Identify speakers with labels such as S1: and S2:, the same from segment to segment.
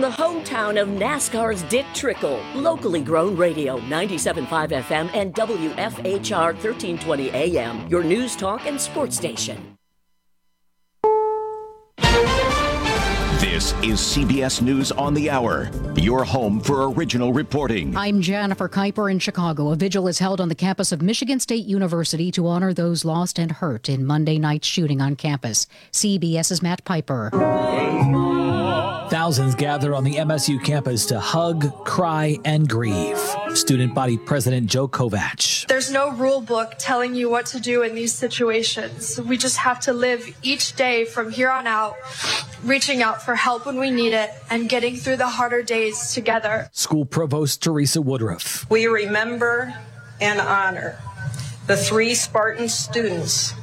S1: the hometown of NASCAR's Dick Trickle, locally grown radio, 97.5 FM and WFHR 1320 AM, your news, talk, and sports station.
S2: This is CBS News on the Hour, your home for original reporting.
S3: I'm Jennifer Kuiper in Chicago. A vigil is held on the campus of Michigan State University to honor those lost and hurt in Monday night's shooting on campus. CBS's Matt Piper.
S4: Thousands gather on the MSU campus to hug, cry, and grieve. Student body president Joe Kovach.
S5: There's no rule book telling you what to do in these situations. We just have to live each day from here on out, reaching out for help when we need it and getting through the harder days together.
S4: School Provost Teresa Woodruff.
S6: We remember and honor the 3 Spartan students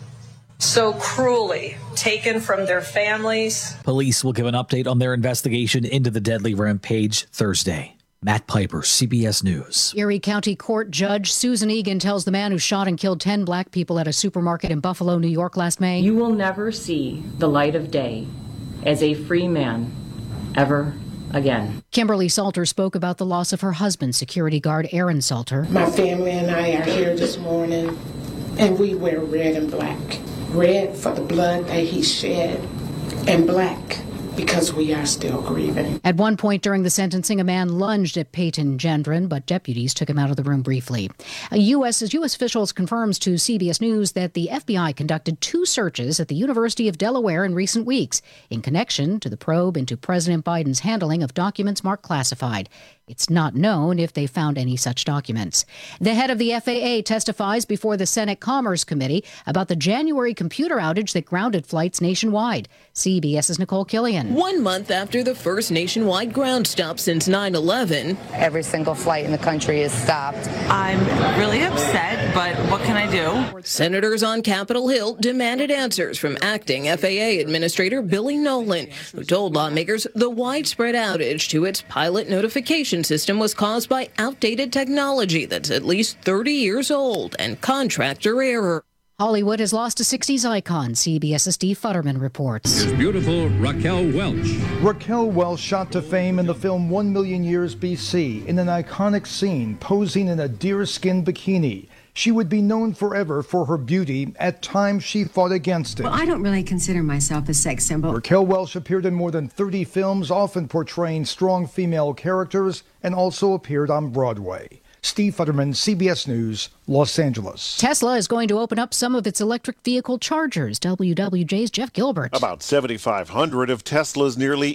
S6: so cruelly taken from their families.
S4: Police will give an update on their investigation into the deadly rampage Thursday. Matt Piper, CBS News.
S3: Erie County Court Judge Susan Egan tells the man who shot and killed 10 black people at a supermarket in Buffalo, New York last May,
S7: "You will never see the light of day as a free man ever again."
S3: Kimberly Salter spoke about the loss of her husband, security guard Aaron Salter.
S8: My family and I are here this morning, and we wear red and black. Red for the blood that he shed, and black because we are still grieving.
S3: At one point during the sentencing, a man lunged at Peyton Gendron, but deputies took him out of the room briefly. U.S. officials confirms to CBS News that the FBI conducted 2 searches at the University of Delaware in recent weeks in connection to the probe into President Biden's handling of documents marked classified. It's not known if they found any such documents. The head of the FAA testifies before the Senate Commerce Committee about the January computer outage that grounded flights nationwide. CBS's Nicole Killian.
S9: 1 month after the first nationwide ground stop since 9/11.
S10: Every single flight in the country is stopped.
S11: I'm really upset, but what can I do?
S9: Senators on Capitol Hill demanded answers from acting FAA Administrator Billy Nolan, who told lawmakers the widespread outage to its pilot notification system was caused by outdated technology that's at least 30 years old and contractor error.
S3: Hollywood has lost a 60s icon, CBS's Steve Futterman reports.
S12: Here's beautiful Raquel Welch.
S13: Raquel Welch shot to fame in the film 1 Million Years BC in an iconic scene posing in a deerskin bikini. She would be known forever for her beauty. At times, she fought against it.
S14: Well, I don't really consider myself a sex symbol.
S13: Raquel Welch appeared in more than 30 films, often portraying strong female characters, and also appeared on Broadway. Steve Futterman, CBS News, Los Angeles.
S3: Tesla is going to open up some of its electric vehicle chargers. WWJ's Jeff Gilbert.
S15: About 7,500 of Tesla's nearly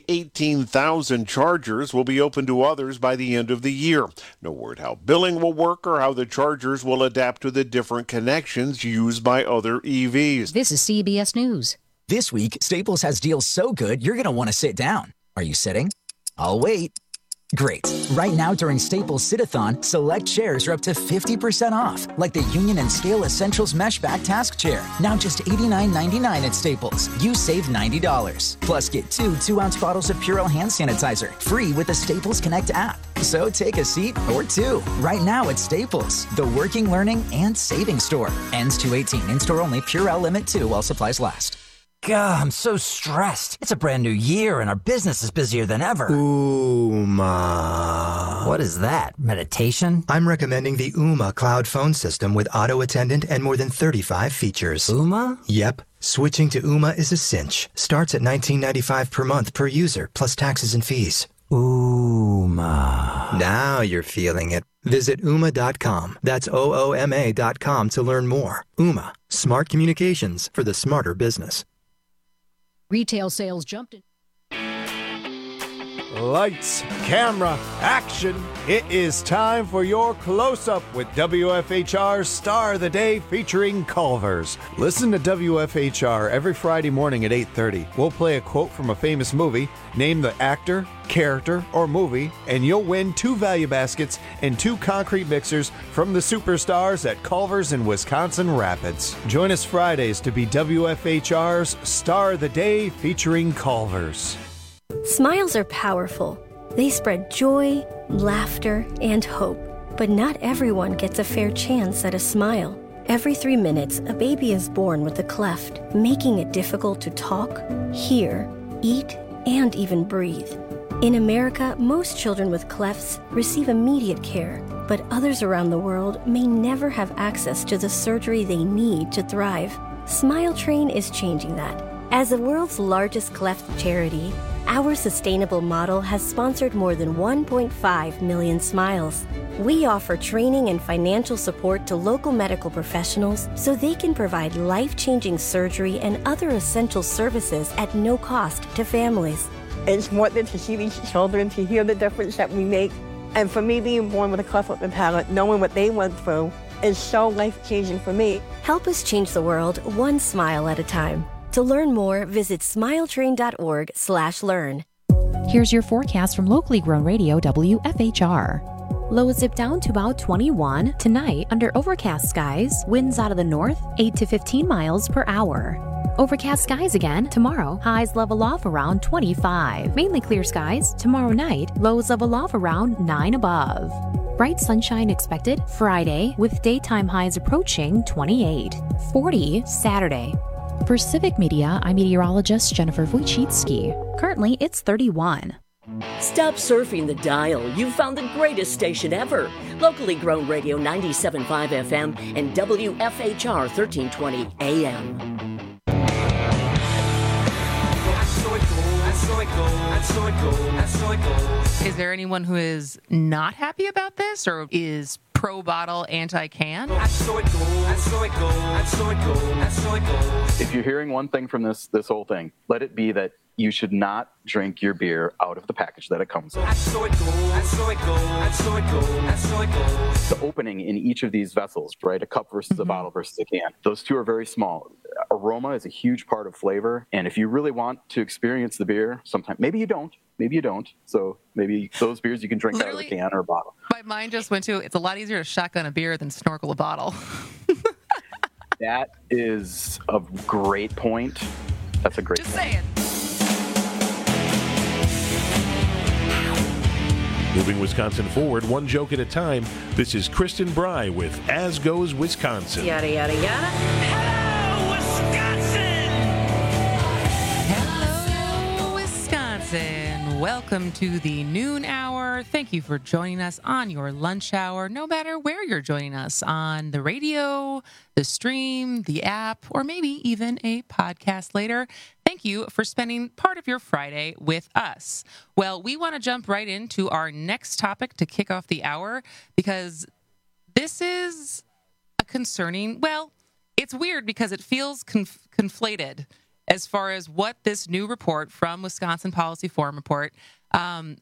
S15: 18,000 chargers will be open to others by the end of the year. No word how billing will work or how the chargers will adapt to the different connections used by other EVs.
S3: This is CBS News.
S16: This week, Staples has deals so good, you're going to want to sit down. Are you sitting? I'll wait. Great. Right now during Staples Sit-a-thon, select chairs are up to 50% off, like the Union and Scale Essentials Mesh Back Task Chair. Now just $89.99 at Staples. You save $90. Plus get 2 2-ounce bottles of Purell hand sanitizer, free with the Staples Connect app. So take a seat or 2 right now at Staples, the working, learning, and saving store. Ends 2/18. In-store only. Purell Limit 2 while supplies last.
S17: God, I'm so stressed. It's a brand new year and our business is busier than ever.
S18: Ooma.
S17: What is that? Meditation?
S18: I'm recommending the Ooma cloud phone system with auto attendant and more than 35 features.
S17: Ooma?
S18: Yep. Switching to Ooma is a cinch. Starts at $19.95 per month per user, plus taxes and fees.
S17: Ooma.
S18: Now you're feeling it. Visit Ooma.com. That's OOMA.com to learn more. Ooma. Smart communications for the smarter business.
S3: Retail sales jumped in.
S19: Lights, camera, action. It is time for your close-up with WFHR's Star of the Day featuring Culver's. Listen to WFHR every Friday morning at 8:30. We'll play a quote from a famous movie, name the actor, character, or movie, and you'll win 2 value baskets and 2 concrete mixers from the superstars at Culver's in Wisconsin Rapids. Join us Fridays to be WFHR's Star of the Day featuring Culver's.
S20: Smiles are powerful. They spread joy, laughter, and hope. But not everyone gets a fair chance at a smile. Every 3 minutes, a baby is born with a cleft, making it difficult to talk, hear, eat, and even breathe. In America, most children with clefts receive immediate care, but others around the world may never have access to the surgery they need to thrive. Smile Train is changing that. As the world's largest cleft charity, our sustainable model has sponsored more than 1.5 million smiles. We offer training and financial support to local medical professionals so they can provide life-changing surgery and other essential services at no cost to families.
S21: It's more than to see these children, to hear the difference that we make. And for me, being born with a cleft lip and palate, knowing what they went through, is so life-changing for me.
S20: Help us change the world one smile at a time. To learn more, visit smiletrain.org/learn.
S22: Here's your forecast from locally grown radio WFHR. Lows dip down to about 21. Tonight, under overcast skies, winds out of the north, 8 to 15 miles per hour. Overcast skies again tomorrow. Highs level off around 25. Mainly clear skies. Tomorrow night, lows level off around 9 above. Bright sunshine expected Friday with daytime highs approaching 28. 40 Saturday. For Civic Media, I'm meteorologist Jennifer Wojcicki. Currently, it's 31.
S1: Stop surfing the dial. You've found the greatest station ever. Locally grown radio 97.5 FM and WFHR 1320 AM.
S23: Is there anyone who is not happy about this or is pro-bottle, anti-can?
S24: If you're hearing one thing from this whole thing, let it be that you should not drink your beer out of the package that it comes in. The opening in each of these vessels, right? A cup versus a bottle versus a can. Those two are very small. Aroma is a huge part of flavor. And if you really want to experience the beer, sometimes, maybe you don't. So maybe those beers you can drink out of a can or a bottle.
S23: My mind just went to, it's a lot easier to shotgun a beer than snorkel a bottle.
S24: That is a great point. That's a great point.
S23: Just saying.
S25: Moving Wisconsin forward, one joke at a time. This is Kristen Bry with As Goes Wisconsin.
S9: Yada, yada, yada.
S23: Hello, Wisconsin. Welcome to the noon hour. Thank you for joining us on your lunch hour, no matter where you're joining us, on the radio, the stream, the app, or maybe even a podcast later. Thank you for spending part of your Friday with us. Well, we want to jump right into our next topic to kick off the hour because this is a concerning, well, it's weird because it feels conflated as far as what this new report from Wisconsin Policy Forum found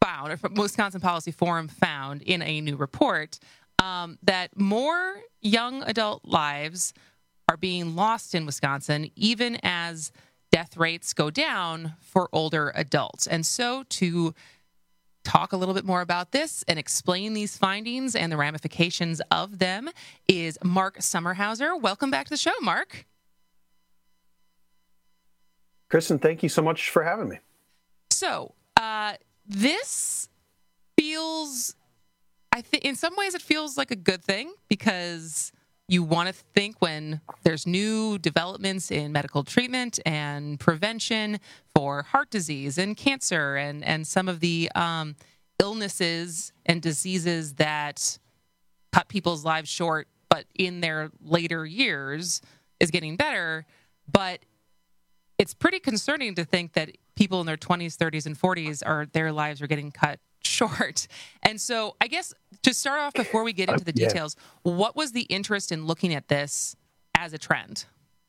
S23: in a new report, that more young adult lives are being lost in Wisconsin, even as death rates go down for older adults. And so to talk a little bit more about this and explain these findings and the ramifications of them is Mark Sommerhauser. Welcome back to the show, Mark.
S26: Kristen, thank you so much for having me.
S23: So this feels, I think in some ways it feels like a good thing because you want to think when there's new developments in medical treatment and prevention for heart disease and cancer and some of the illnesses and diseases that cut people's lives short, but in their later years is getting better. But it's pretty concerning to think that people in their 20s, 30s, and 40s their lives are getting cut short. And so I guess to start off before we get into the details, what was the interest in looking at this as a trend?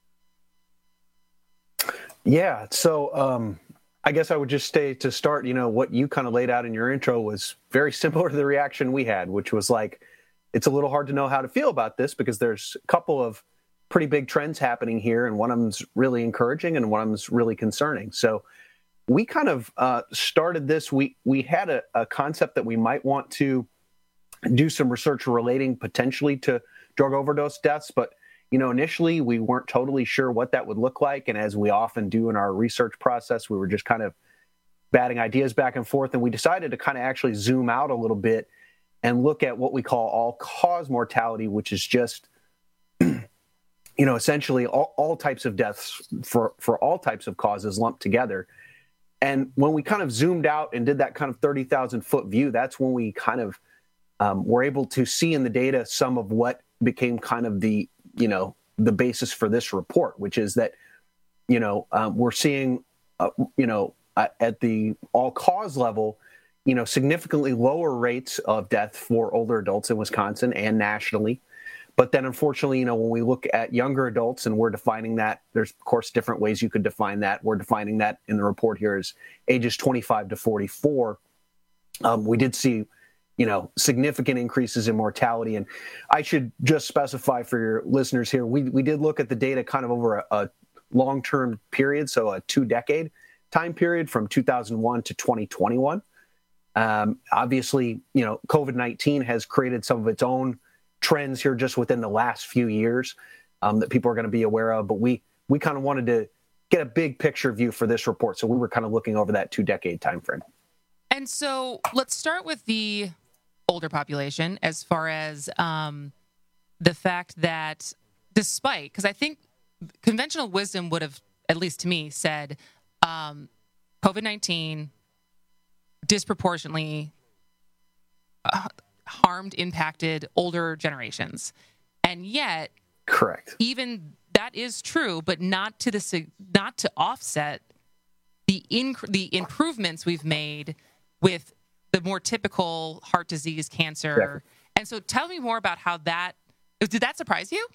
S26: Yeah, so I guess I would just say to start, what you kind of laid out in your intro was very similar to the reaction we had, which was like, it's a little hard to know how to feel about this because there's a couple of pretty big trends happening here, and one of them's really encouraging and one of them's really concerning. So we kind of started this. We had a concept that we might want to do some research relating potentially to drug overdose deaths, but initially we weren't totally sure what that would look like. And as we often do in our research process, we were just kind of batting ideas back and forth, and we decided to kind of actually zoom out a little bit and look at what we call all-cause mortality, which is just essentially all types of deaths for all types of causes lumped together. And when we kind of zoomed out and did that kind of 30,000 foot view, that's when we kind of were able to see in the data some of what became kind of the basis for this report, which is that, we're seeing, at the all-cause level, significantly lower rates of death for older adults in Wisconsin and nationally. But then, unfortunately, when we look at younger adults, and we're defining that, there's, of course, different ways you could define that. We're defining that in the report here as ages 25 to 44. We did see, significant increases in mortality. And I should just specify for your listeners here, we did look at the data kind of over a long-term period, so a 2-decade time period from 2001 to 2021. Obviously, COVID-19 has created some of its own trends here just within the last few years that people are going to be aware of. But we kind of wanted to get a big picture view for this report. So we were kind of looking over that 2-decade time frame.
S23: And so let's start with the older population as far as the fact that despite, because I think conventional wisdom would have, at least to me, said COVID-19 disproportionately impacted older generations. And yet,
S26: correct.
S23: Even that is true, but not to offset the improvements we've made with the more typical heart disease, cancer. Exactly. And so tell me more about how did that surprise you?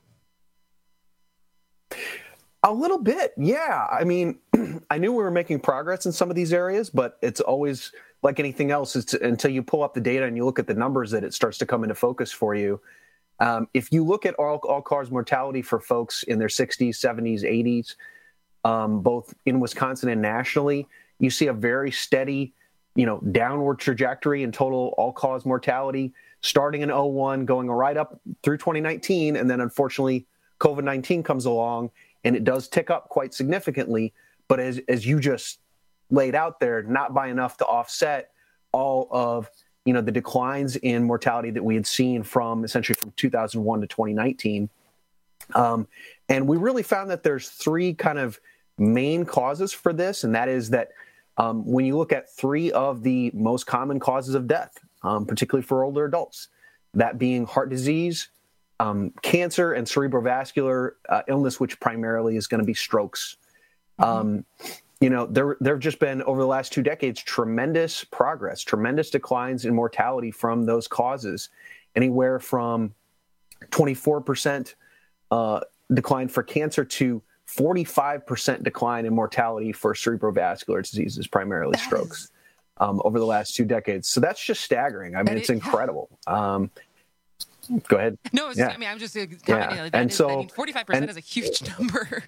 S26: A little bit, yeah. I mean, I knew we were making progress in some of these areas, but it's always like anything else. It's until you pull up the data and you look at the numbers that it starts to come into focus for you. If you look at all-cause mortality for folks in their 60s, 70s, 80s, both in Wisconsin and nationally, you see a very steady, downward trajectory in total all-cause mortality, starting in 2001, going right up through 2019, and then unfortunately, COVID-19 comes along, and it does tick up quite significantly. But as you just laid out there, not by enough to offset all of the declines in mortality that we had seen from 2001 to 2019. And we really found that there's 3 kind of main causes for this, and that is that when you look at 3 of the most common causes of death, particularly for older adults, that being heart disease, cancer, and cerebrovascular illness, which primarily is going to be strokes. There have just been, over the last 2 decades, tremendous progress, tremendous declines in mortality from those causes, anywhere from 24% decline for cancer to 45% decline in mortality for cerebrovascular diseases, primarily strokes, over the last 2 decades. So that's just staggering. I mean, it's incredible. Go ahead.
S23: No, I'm just commenting.
S26: And so
S23: 45% is a huge number.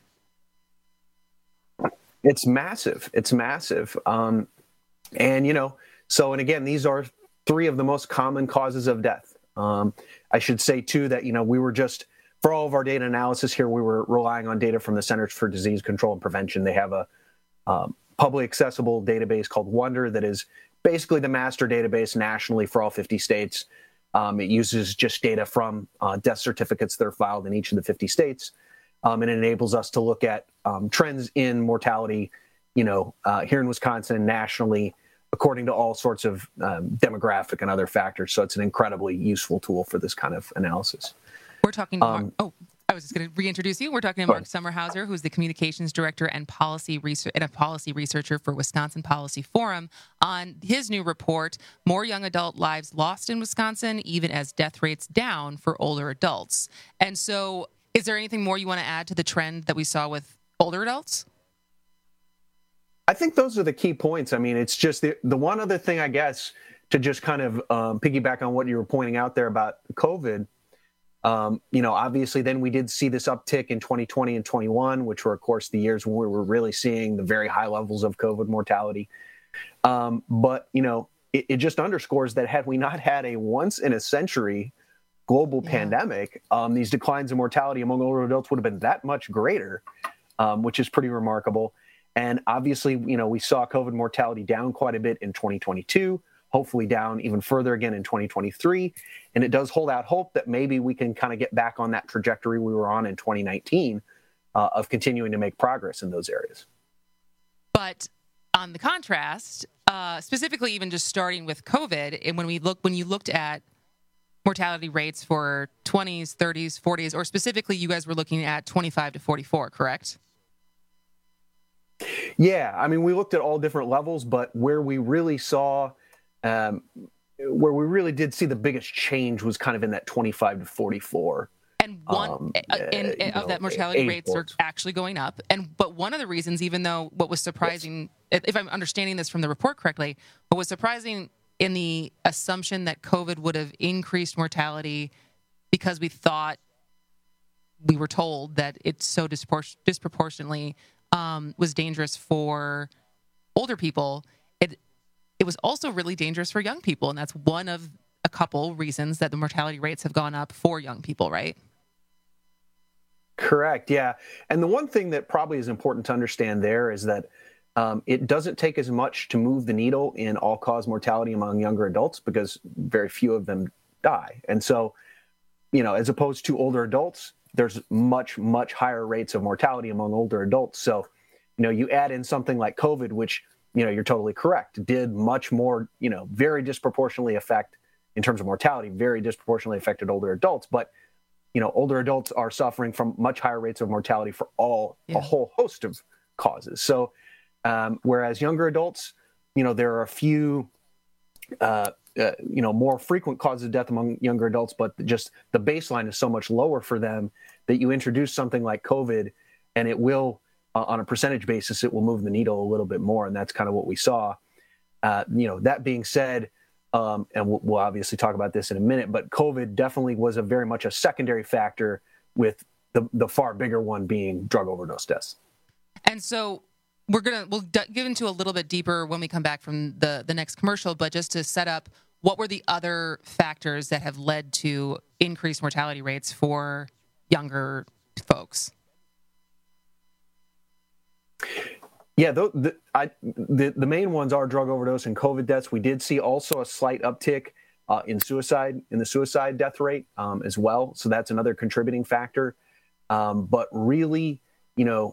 S26: It's massive. It's massive. And again, these are 3 of the most common causes of death. I should say, too, that, we were just, for all of our data analysis here, we were relying on data from the Centers for Disease Control and Prevention. They have a publicly accessible database called Wonder that is basically the master database nationally for all 50 states. It uses just data from death certificates that are filed in each of the 50 states. And it enables us to look at trends in mortality, here in Wisconsin, nationally, according to all sorts of demographic and other factors. So it's an incredibly useful tool for this kind of analysis.
S23: We're talking to I was just going to reintroduce you. We're talking to Mark Sommerhauser, who's the communications director and policy researcher for Wisconsin Policy Forum, on his new report, More Young Adult Lives Lost in Wisconsin, Even as Death Rates Down for Older Adults. And so is there anything more you want to add to the trend that we saw with older adults?
S26: I think those are the key points. I mean, it's just the one other thing, I guess, to just kind of piggyback on what you were pointing out there about COVID. Obviously then we did see this uptick in 2020 and 21, which were, of course, the years when we were really seeing the very high levels of COVID mortality. But it just underscores that had we not had a once in a century global pandemic, these declines in mortality among older adults would have been that much greater, which is pretty remarkable. And obviously, we saw COVID mortality down quite a bit in 2022, hopefully down even further again in 2023. And it does hold out hope that maybe we can kind of get back on that trajectory we were on in 2019 of continuing to make progress in those areas.
S23: But on the contrast, specifically even just starting with COVID, and when you looked at mortality rates for 20s, 30s, 40s, or specifically you guys were looking at 25 to 44, correct?
S26: Yeah, I mean, we looked at all different levels, but where we really saw, where we really did see the biggest change was kind of in that 25 to 44.
S23: And of that mortality rates are actually going up. But one of the reasons, even though what was surprising, if I'm understanding this from the report correctly, what was surprising in the assumption that COVID would have increased mortality because we were told that it's so disproportionately was dangerous for older people. It was also really dangerous for young people, and that's one of a couple reasons that the mortality rates have gone up for young people, right?
S26: Correct, yeah. And the one thing that probably is important to understand there is that it doesn't take as much to move the needle in all-cause mortality among younger adults because very few of them die. And so, as opposed to older adults, there's much, much higher rates of mortality among older adults. So, you add in something like COVID, which, you're totally correct, did much more, very disproportionately affect, in terms of mortality, very disproportionately affected older adults. But, older adults are suffering from much higher rates of mortality for a whole host of causes. So, whereas younger adults, there are a few, more frequent causes of death among younger adults, but just the baseline is so much lower for them that you introduce something like COVID and it will, on a percentage basis, it will move the needle a little bit more. And that's kind of what we saw. That being said, and we'll obviously talk about this in a minute, but COVID definitely was very much a secondary factor, with the far bigger one being drug overdose deaths.
S23: And so we'll get into a little bit deeper when we come back from the next commercial, but just to set up, what were the other factors that have led to increased mortality rates for younger folks?
S26: Yeah, the main ones are drug overdose and COVID deaths. We did see also a slight uptick in the suicide death rate as well. So that's another contributing factor. But really, the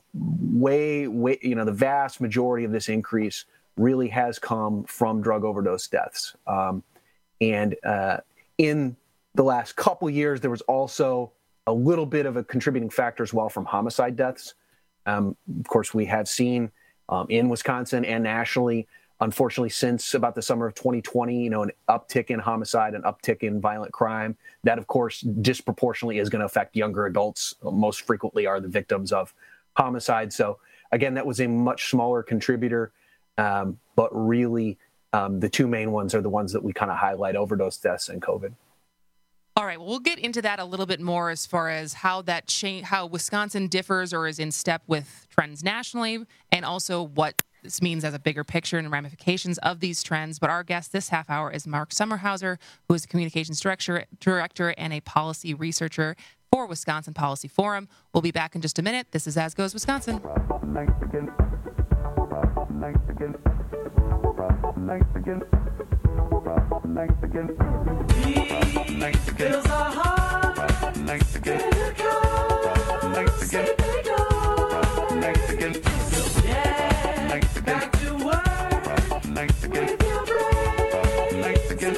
S26: vast majority of this increase really has come from drug overdose deaths. And in the last couple years, there was also a little bit of a contributing factor as well from homicide deaths. Of course, we have seen in Wisconsin and nationally, unfortunately, since about the summer of 2020, an uptick in homicide, an uptick in violent crime. That, of course, disproportionately is going to affect younger adults. Most frequently are the victims of homicide. So, again, that was a much smaller contributor. But really, the two main ones are the ones that we kind of highlight: overdose deaths and COVID.
S23: All right, well, we'll get into that a little bit more as far as how how Wisconsin differs or is in step with trends nationally, and also what this means as a bigger picture and ramifications of these trends. But our guest this half hour is Mark Sommerhauser, who is the communications director and a policy researcher for Wisconsin Policy Forum. We'll be back in just a minute. This is As Goes Wisconsin.
S2: Fills our heart. Yeah, back to work. With your brains.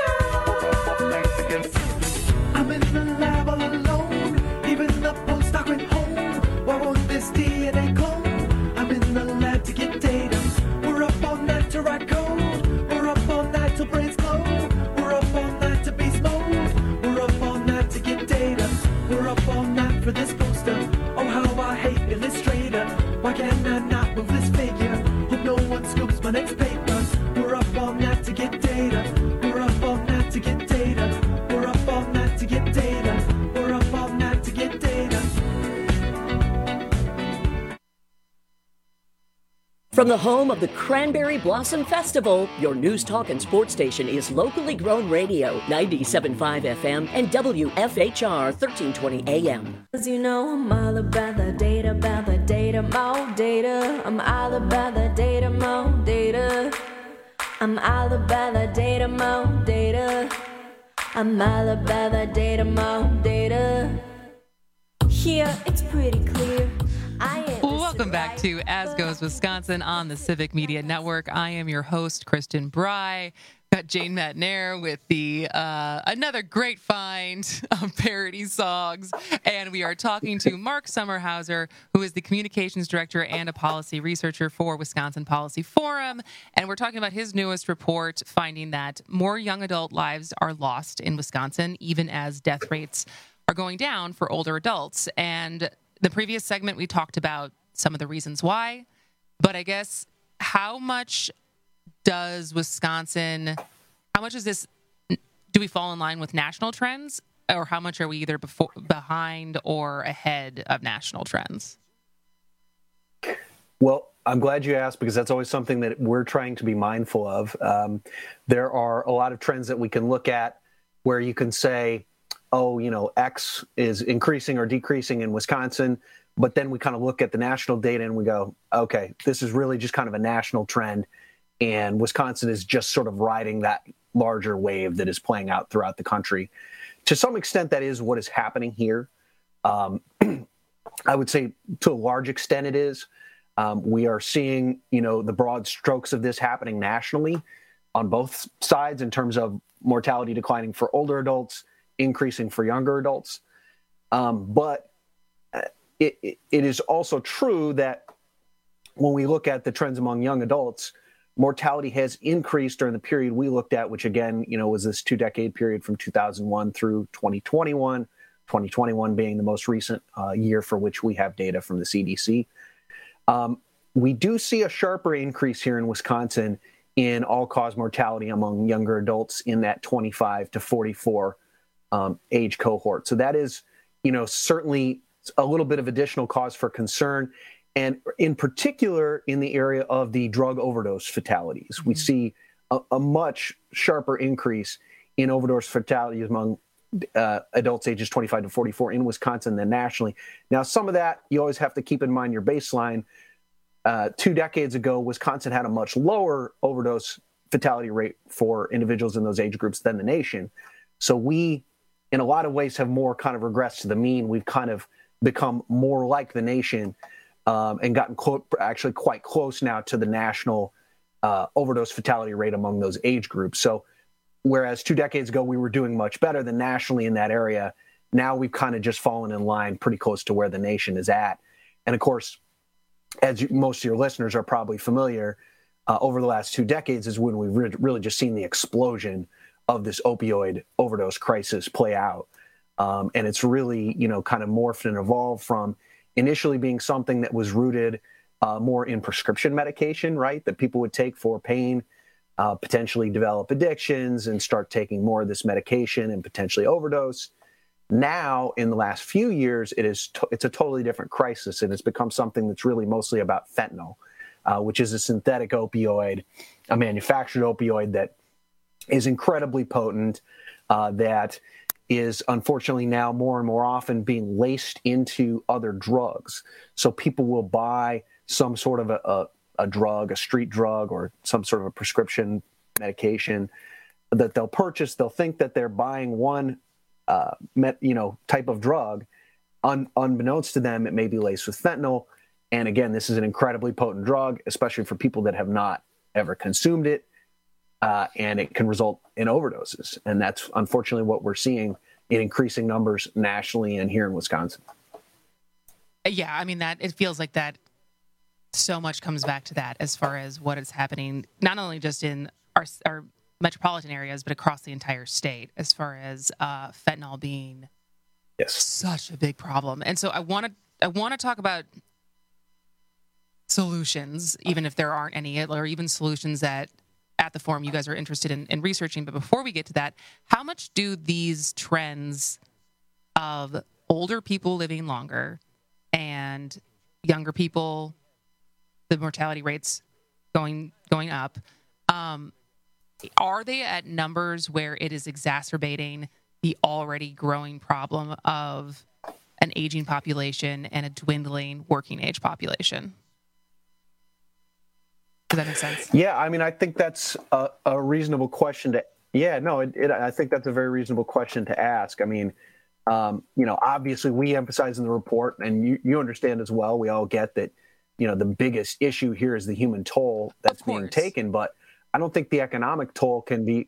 S2: I'm in the lab all alone. Even the postdoc went home. Why won't this DNA clone? I'm in the lab to get data. We're up all night to write code. We're up all night till brains glow. We're up all night to be smooth. We're up all night to get data. We're up all night for this poster. Oh, how I hate Illustrator. Why can I not move this figure? Hope no one scoops my next paper. We're up all night to get data. We're up all night to get data. We're up all night to get data. We're up all night to get data.
S1: From the home of the Cranberry Blossom Festival, your news, talk, and sports station is locally grown radio, 97.5 FM and WFHR 1320 AM.
S4: Cause I'm all about the data, more data. I'm all about the data, more data. I'm all about the data, more data. I'm all about the data, more data. Here, it's pretty clear.
S23: Welcome back to As Goes Wisconsin on the Civic Media Network. I am your host, Kristen Bry. Got Jane Matnair with the another great find of parody songs. And we are talking to Mark Sommerhauser, who is the communications director and a policy researcher for Wisconsin Policy Forum. And we're talking about his newest report, finding that more young adult lives are lost in Wisconsin, even as death rates are going down for older adults. And the previous segment, we talked about some of the reasons why. But I guess how much does Wisconsin, how much is this, do we fall in line with national trends, or how much are we either behind or ahead of national trends?
S26: Well, I'm glad you asked, because that's always something that we're trying to be mindful of. There are a lot of trends that we can look at where you can say, oh, you know, X is increasing or decreasing in Wisconsin, but then we kind of look at the national data and we go, okay, this is really just kind of a national trend. And Wisconsin is just sort of riding that larger wave that is playing out throughout the country. To some extent, that is what is happening here. I would say to a large extent it is. We are seeing, you know, the broad strokes of this happening nationally on both sides in terms of mortality declining for older adults, increasing for younger adults. But it is also true that when we look at the trends among young adults, mortality has increased during the period we looked at, which again, you know, was this 2-decade period from 2001 through 2021, 2021 being the most recent year for which we have data from the CDC. We do see a sharper increase here in Wisconsin in all-cause mortality among younger adults in that 25 to 44 age cohort. So that is, you know, certainly a little bit of additional cause for concern. And in particular, in the area of the drug overdose fatalities, we see a much sharper increase in overdose fatalities among adults ages 25 to 44 in Wisconsin than nationally. Now, some of that, you always have to keep in mind your baseline. 2 decades ago, Wisconsin had a much lower overdose fatality rate for individuals in those age groups than the nation. So we, in a lot of ways, have more kind of regressed to the mean. We've kind of become more like the nation and gotten actually quite close now to the national overdose fatality rate among those age groups. So whereas 2 decades ago we were doing much better than nationally in that area, now we've kind of just fallen in line pretty close to where the nation is at. And of course, as most of your listeners are probably familiar, over the last 2 decades is when we've really just seen the explosion of this opioid overdose crisis play out. And it's really, you know, kind of morphed and evolved from initially being something that was rooted more in prescription medication, right, that people would take for pain, potentially develop addictions and start taking more of this medication and potentially overdose. Now, in the last few years, it's a totally different crisis, and it's become something that's really mostly about fentanyl, which is a synthetic opioid, a manufactured opioid that is incredibly potent, that is unfortunately now more and more often being laced into other drugs. So people will buy some sort of a drug, a street drug, or some sort of a prescription medication that they'll purchase. They'll think that they're buying one type of drug. Unbeknownst to them, it may be laced with fentanyl. And again, this is an incredibly potent drug, especially for people that have not ever consumed it. And it can result in overdoses. And that's unfortunately what we're seeing in increasing numbers nationally and here in Wisconsin.
S23: Yeah, I mean, that it feels like that so much comes back to that as far as what is happening, not only just in our metropolitan areas, but across the entire state, as far as fentanyl being such a big problem. And so I want to talk about solutions, even if there aren't any, or even solutions that at the forum you guys are interested in researching. But before we get to that, how much do these trends of older people living longer and younger people, the mortality rates going up, are they at numbers where it is exacerbating the already growing problem of an aging population and a dwindling working age population? Does that make sense?
S26: Yeah, I mean, I think that's a reasonable question to. Yeah, no, I think that's a very reasonable question to ask. I mean, obviously we emphasize in the report, and you understand as well. We all get that the biggest issue here is the human toll that's being taken, but I don't think the economic toll can be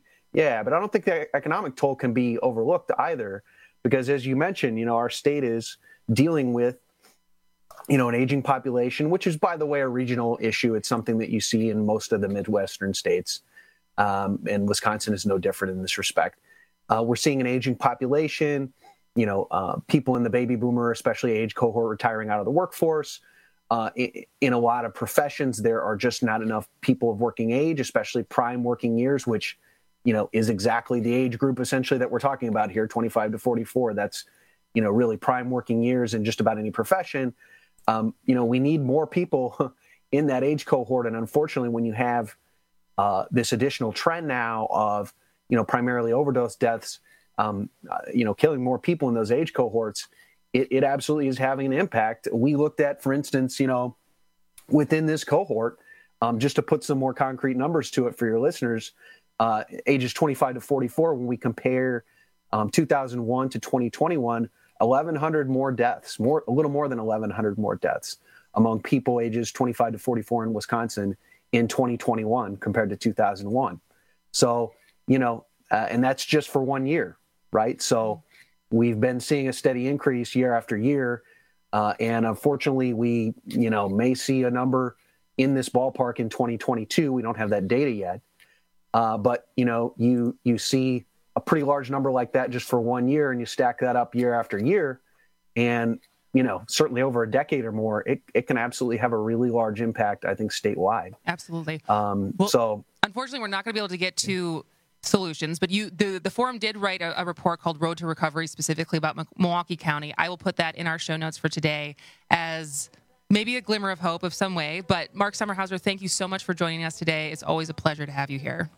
S26: overlooked either, because as you mentioned, our state is dealing with an aging population, which is, by the way, a regional issue. It's something that you see in most of the Midwestern states, and Wisconsin is no different in this respect. We're seeing an aging population, people in the baby boomer, especially age cohort, retiring out of the workforce. In a lot of professions, there are just not enough people of working age, especially prime working years, which, is exactly the age group essentially that we're talking about here, 25 to 44. That's, really prime working years in just about any profession. We need more people in that age cohort. And unfortunately, when you have this additional trend now of, primarily overdose deaths, killing more people in those age cohorts, it absolutely is having an impact. We looked at, for instance, within this cohort, just to put some more concrete numbers to it for your listeners, ages 25 to 44, when we compare 2001 to 2021, 1,100 more deaths, a little more than 1,100 more deaths among people ages 25 to 44 in Wisconsin in 2021 compared to 2001. So, and that's just for 1 year, right? So we've been seeing a steady increase year after year. And unfortunately, we, may see a number in this ballpark in 2022. We don't have that data yet. But, you see a pretty large number like that just for 1 year, and you stack that up year after year. And, certainly over a decade or more, it can absolutely have a really large impact, I think, statewide.
S23: Absolutely.
S26: So
S23: unfortunately, we're not going to be able to get to solutions, but the forum did write a report called Road to Recovery specifically about Milwaukee County. I will put that in our show notes for today as maybe a glimmer of hope of some way. But Mark Sommerhauser, thank you so much for joining us today. It's always a pleasure to have you here.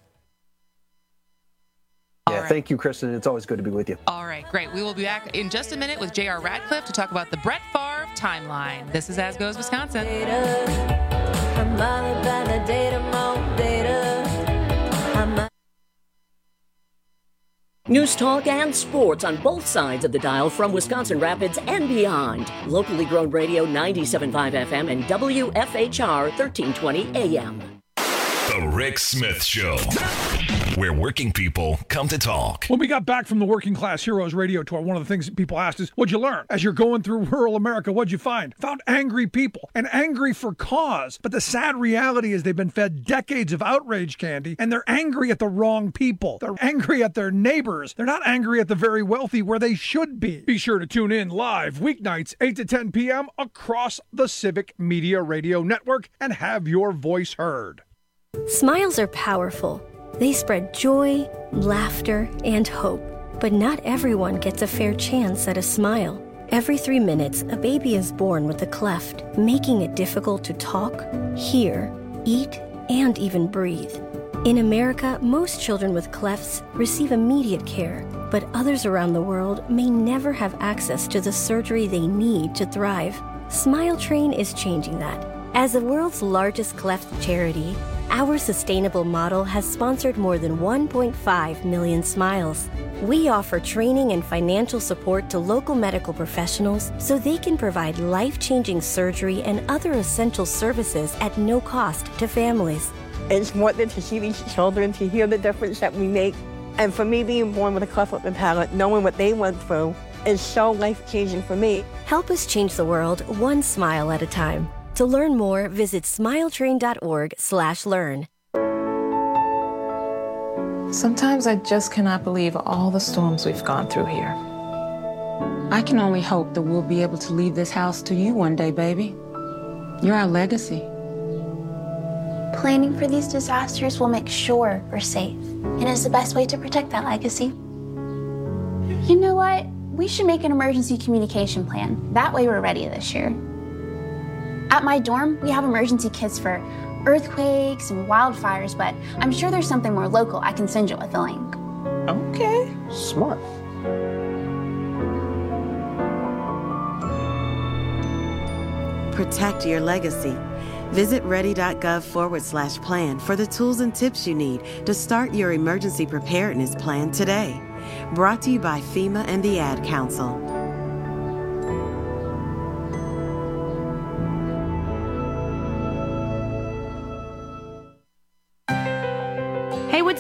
S26: Yeah, thank you, Kristen. It's always good to be with you.
S23: All right, great. We will be back in just a minute with J.R. Radcliffe to talk about the Brett Favre timeline. This is As Goes Wisconsin.
S1: News, talk, and sports on both sides of the dial from Wisconsin Rapids and beyond. Locally grown radio 97.5 FM and WFHR 1320 AM.
S5: The Rick Smith Show, where working people come to talk.
S6: When we got back from the Working Class Heroes radio tour, one of the things that people asked is, what'd you learn? As you're going through rural America, what'd you find? Found angry people, and angry for cause. But the sad reality is they've been fed decades of outrage candy, and they're angry at the wrong people. They're angry at their neighbors. They're not angry at the very wealthy where they should be. Be sure to tune in live weeknights, 8 to 10 p.m. across the Civic Media Radio Network and have your voice heard.
S20: Smiles are powerful. They spread joy, laughter, and hope. But not everyone gets a fair chance at a smile. Every 3 minutes, a baby is born with a cleft, making it difficult to talk, hear, eat, and even breathe. In America, most children with clefts receive immediate care, but others around the world may never have access to the surgery they need to thrive. Smile Train is changing that. As the world's largest cleft charity, our sustainable model has sponsored more than 1.5 million smiles. We offer training and financial support to local medical professionals so they can provide life-changing surgery and other essential services at no cost to families.
S21: It's more than to see these children, to hear the difference that we make. And for me, being born with a cleft lip and palate, knowing what they went through, is so life-changing for me.
S20: Help us change the world one smile at a time. To learn more, visit smiletrain.org/learn.
S7: Sometimes I just cannot believe all the storms we've gone through here. I can only hope that we'll be able to leave this house to you one day, baby. You're our legacy.
S8: Planning for these disasters will make sure we're safe, and is the best way to protect that legacy. You know what? We should make an emergency communication plan. That way we're ready this year. At my dorm, we have emergency kits for earthquakes and wildfires, but I'm sure there's something more local I can send you with a link.
S7: Okay. Smart.
S10: Protect your legacy. Visit ready.gov/plan for the tools and tips you need to start your emergency preparedness plan today. Brought to you by FEMA and the Ad Council.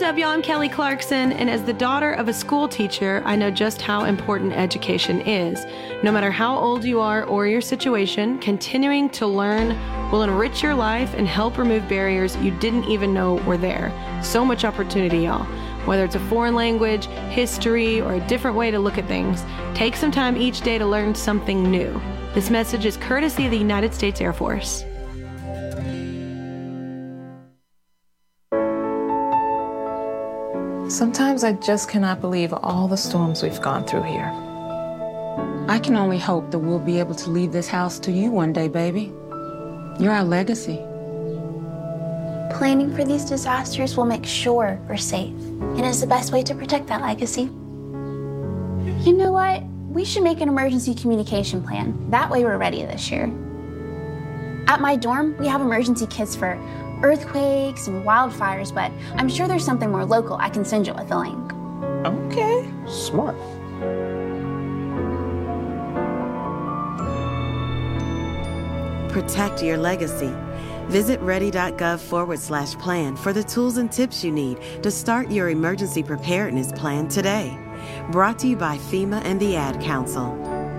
S11: DW, I'm Kelly Clarkson, and as the daughter of a school teacher, I know just how important education is. No matter how old you are or your situation, continuing to learn will enrich your life and help remove barriers you didn't even know were there. So much opportunity, y'all. Whether it's a foreign language, history, or a different way to look at things, take some time each day to learn something new. This message is courtesy of the United States Air Force.
S7: Sometimes I just cannot believe all the storms we've gone through here. I can only hope that we'll be able to leave this house to you one day, baby. You're our legacy.
S8: Planning for these disasters will make sure we're safe, and is the best way to protect that legacy. You know what? We should make an emergency communication plan. That way we're ready this year. At my dorm, we have emergency kits for earthquakes and wildfires, but I'm sure there's something more local I can send you with a link.
S26: Okay, smart.
S10: Protect your legacy. Visit ready.gov/plan for the tools and tips you need to start your emergency preparedness plan today. Brought to you by FEMA and the Ad Council.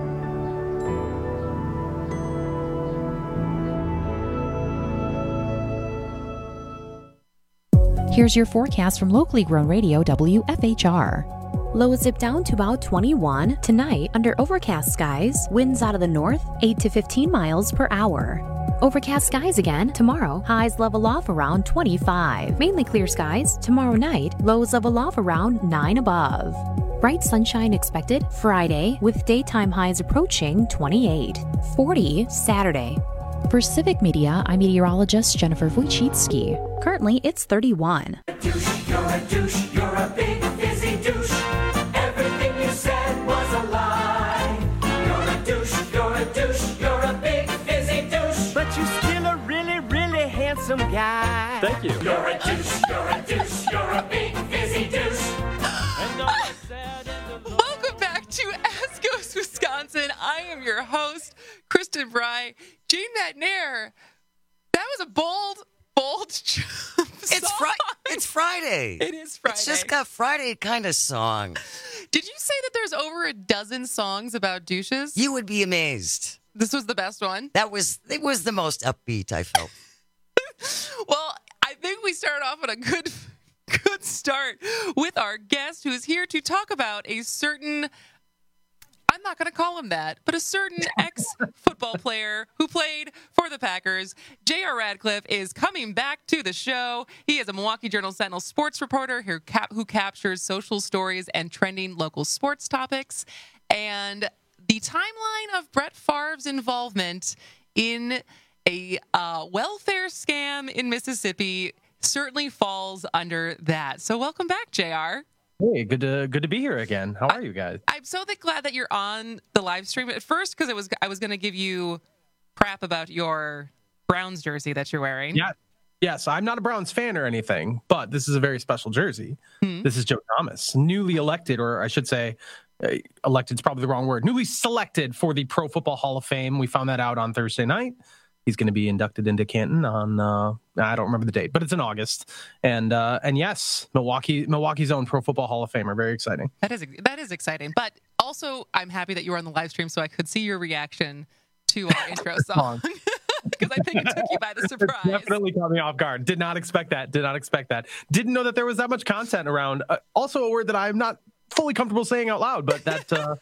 S22: Here's your forecast from locally grown radio WFHR. Lows dip down to about 21 tonight under overcast skies. Winds out of the north, 8 to 15 miles per hour. Overcast skies again tomorrow. Highs level off around 25. Mainly clear skies tomorrow night. Lows level off around 9 above. Bright sunshine expected Friday with daytime highs approaching 28. 40 Saturday. For Civic Media, I'm meteorologist Jennifer Wojcicki. Currently, it's 31.
S2: You're a douche, you're a big fizzy douche. Everything you said was a lie. You're a douche, you're a douche, you're a big fizzy douche. But you're still a really, really handsome guy.
S12: Thank you.
S2: You're a douche, you're a douche, you're a big fizzy douche.
S23: Welcome back to As Goes Wisconsin. I am your host, Kristen Bry. Gene McNair, that was a bold jump song.
S12: It's Friday.
S23: It is Friday.
S12: It's just got Friday kind of song.
S23: Did you say that there's over a dozen songs about douches?
S12: You would be amazed.
S23: This was the best one?
S12: It was the most upbeat I felt.
S23: Well, I think we started off on a good start with our guest who is here to talk about a certain, I'm not going to call him that, but a certain ex-football player who played for the Packers. J.R. Radcliffe is coming back to the show. He is a Milwaukee Journal-Sentinel sports reporter who captures social stories and trending local sports topics. And the timeline of Brett Favre's involvement in a welfare scam in Mississippi certainly falls under that. So welcome back, JR.
S13: Hey, good to be here again. How are you guys?
S23: I'm so glad that you're on the live stream at first, because I was going to give you crap about your Browns jersey that you're wearing.
S13: Yes, I'm not a Browns fan or anything, but this is a very special jersey. This is Joe Thomas, newly elected, or I should say, elected is probably the wrong word, newly selected for the Pro Football Hall of Fame. We found that out on Thursday night. He's going to be inducted into Canton on I don't remember the date, but it's in August. And yes, Milwaukee's own Pro Football Hall of Famer. Very exciting.
S23: That is exciting. But also, I'm happy that you were on the live stream so I could see your reaction to our intro song, because I think it took you by the surprise.
S13: It definitely caught me off guard. Did not expect that. Didn't know that there was that much content around. Also, a word that I'm not fully comfortable saying out loud, but that.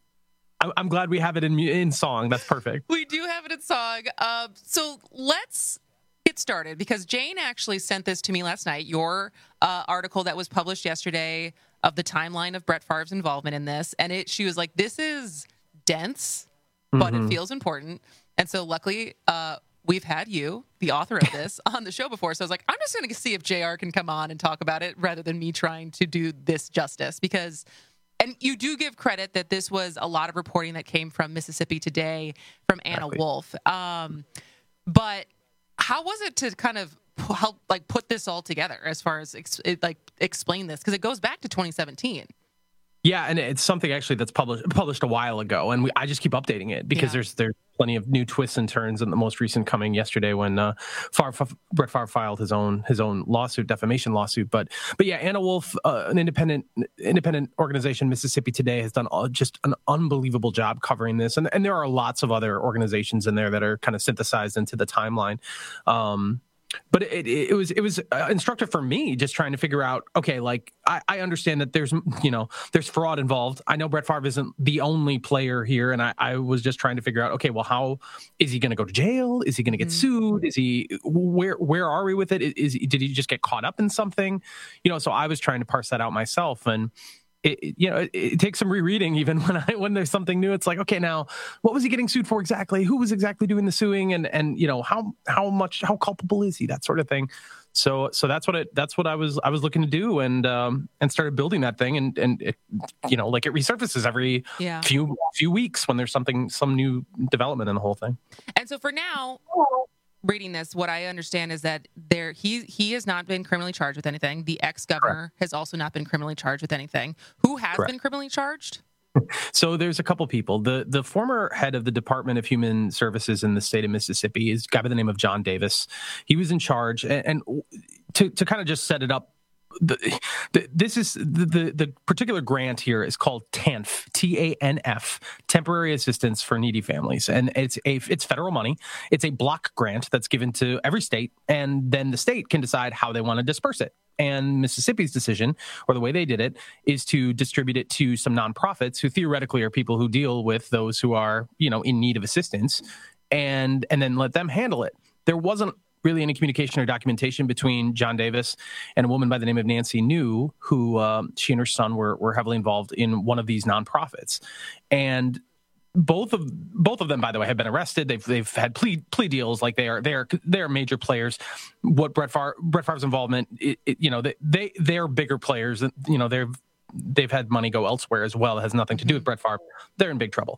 S13: I'm glad we have it in song. That's perfect.
S23: We do have it in song. So let's get started, because Jane actually sent this to me last night, your article that was published yesterday of the timeline of Brett Favre's involvement in this. And she was like, this is dense, but it feels important. And so luckily, we've had you, the author of this, on the show before. So I was like, I'm just going to see if JR can come on and talk about it rather than me trying to do this justice, because... And you do give credit that this was a lot of reporting that came from Mississippi Today, from Anna Wolf. But how was it to kind of help put this all together as far as explain this? Because it goes back to 2017.
S13: Yeah, and it's something actually that's published a while ago, and I just keep updating it because there's plenty of new twists and turns. And the most recent coming yesterday when Brett Favre filed his own lawsuit, defamation lawsuit. But yeah, Anna Wolf, an independent organization, Mississippi Today, has done just an unbelievable job covering this, and there are lots of other organizations in there that are kind of synthesized into the timeline. But it was instructive for me just trying to figure out, okay, like I understand that there's fraud involved. I know Brett Favre isn't the only player here. And I was just trying to figure out, okay, well, how is he going to go to jail? Is he going to get sued? Is he, where are we with it? Did he just get caught up in something? So I was trying to parse that out myself. And it takes some rereading even when there's something new. It's like, okay, now what was he getting sued for exactly? Who was exactly doing the suing? And how culpable is he? That sort of thing. So that's what I was looking to do, and started building that thing, and it, like it resurfaces every few weeks when there's some new development in the whole thing.
S23: And so for now, reading this, what I understand is that he has not been criminally charged with anything. The ex-governor has also not been criminally charged with anything. Who has been criminally charged?
S13: So there's a couple people. The former head of the Department of Human Services in the state of Mississippi is a guy by the name of John Davis. He was in charge, and to kind of just set it up, this is the particular grant here is called TANF, TANF, Temporary Assistance for Needy Families, and it's federal money. It's a block grant that's given to every state, and then the state can decide how they want to disperse it. And Mississippi's decision, or the way they did it, is to distribute it to some nonprofits who theoretically are people who deal with those who are, in need of assistance, and then let them handle it. There wasn't really any communication or documentation between John Davis and a woman by the name of Nancy New, who she and her son were heavily involved in one of these nonprofits. And both of them, by the way, have been arrested. They've had plea deals. Like they are major players. What Brett Favre's involvement, they're bigger players. They've had money go elsewhere as well. It has nothing to do with Brett Favre. They're in big trouble.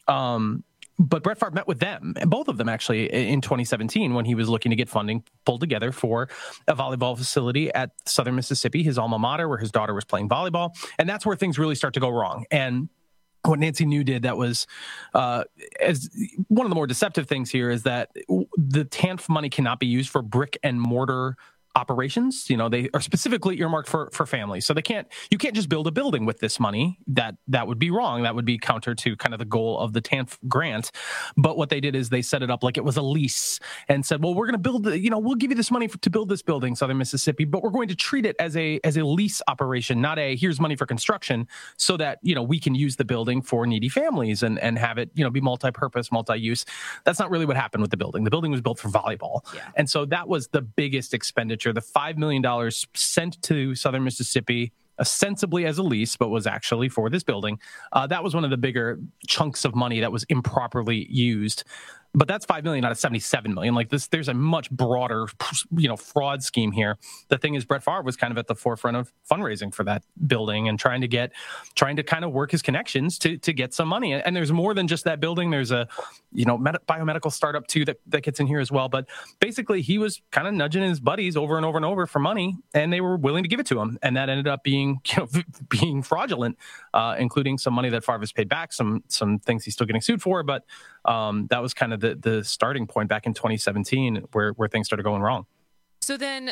S13: But Brett Favre met with them, and both of them actually, in 2017 when he was looking to get funding pulled together for a volleyball facility at Southern Mississippi, his alma mater, where his daughter was playing volleyball. And that's where things really start to go wrong. And what Nancy New did that was, as one of the more deceptive things here, is that the TANF money cannot be used for brick and mortar operations. They are specifically earmarked for families. So you can't just build a building with this money. That would be wrong. That would be counter to kind of the goal of the TANF grant. But what they did is they set it up like it was a lease and said, well, we're going to build, we'll give you this money to build this building, Southern Mississippi, but we're going to treat it as a lease operation, not here's money for construction, so that, we can use the building for needy families and have it, be multi-purpose, multi-use. That's not really what happened with the building. The building was built for volleyball. Yeah. And so that was the biggest expenditure. The $5 million sent to Southern Mississippi ostensibly as a lease, but was actually for this building. That was one of the bigger chunks of money that was improperly used. But that's $5 million out of $77 million. Like this, there's a much broader, fraud scheme here. The thing is, Brett Favre was kind of at the forefront of fundraising for that building and trying to kind of work his connections to get some money. And there's more than just that building. There's a, biomedical startup too that gets in here as well. But basically, he was kind of nudging his buddies over and over and over for money, and they were willing to give it to him. And that ended up being fraudulent, including some money that Favre has paid back, some things he's still getting sued for. But that was kind of the starting point back in 2017 where things started going wrong.
S23: So then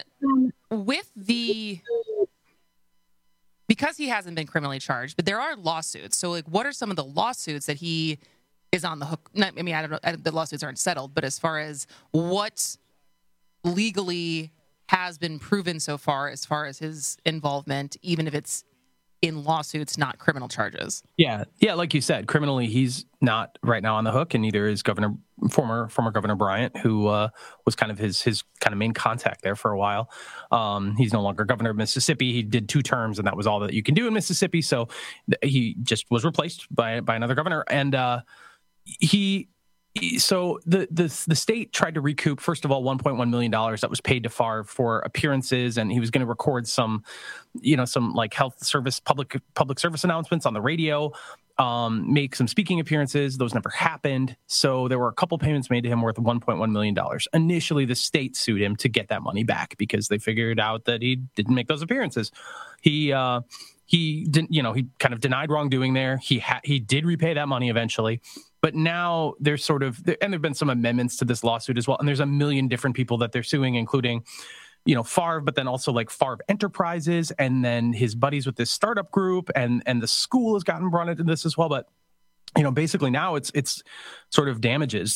S23: because he hasn't been criminally charged, but there are lawsuits. So like, what are some of the lawsuits that he is on the hook? I don't know. The lawsuits aren't settled, but as far as what legally has been proven so far as his involvement, even if it's in lawsuits, not criminal charges.
S13: Yeah. Like you said, criminally, he's not right now on the hook, and neither is former Governor Bryant, who was kind of his kind of main contact there for a while. He's no longer governor of Mississippi. He did 2 terms, and that was all that you can do in Mississippi. So he just was replaced by another governor, and So the state tried to recoup, first of all, $1.1 million that was paid to Favre for appearances, and he was going to record some like health service, public service announcements on the radio, make some speaking appearances. Those never happened. So there were a couple payments made to him worth $1.1 million. Initially, the state sued him to get that money back because they figured out that he didn't make those appearances. He he didn't, he kind of denied wrongdoing there. He did repay that money eventually, but now there's and there've been some amendments to this lawsuit as well. And there's a million different people that they're suing, including, Favre, but then also like Favre Enterprises, and then his buddies with this startup group, and the school has gotten brought into this as well. But basically now it's sort of damages.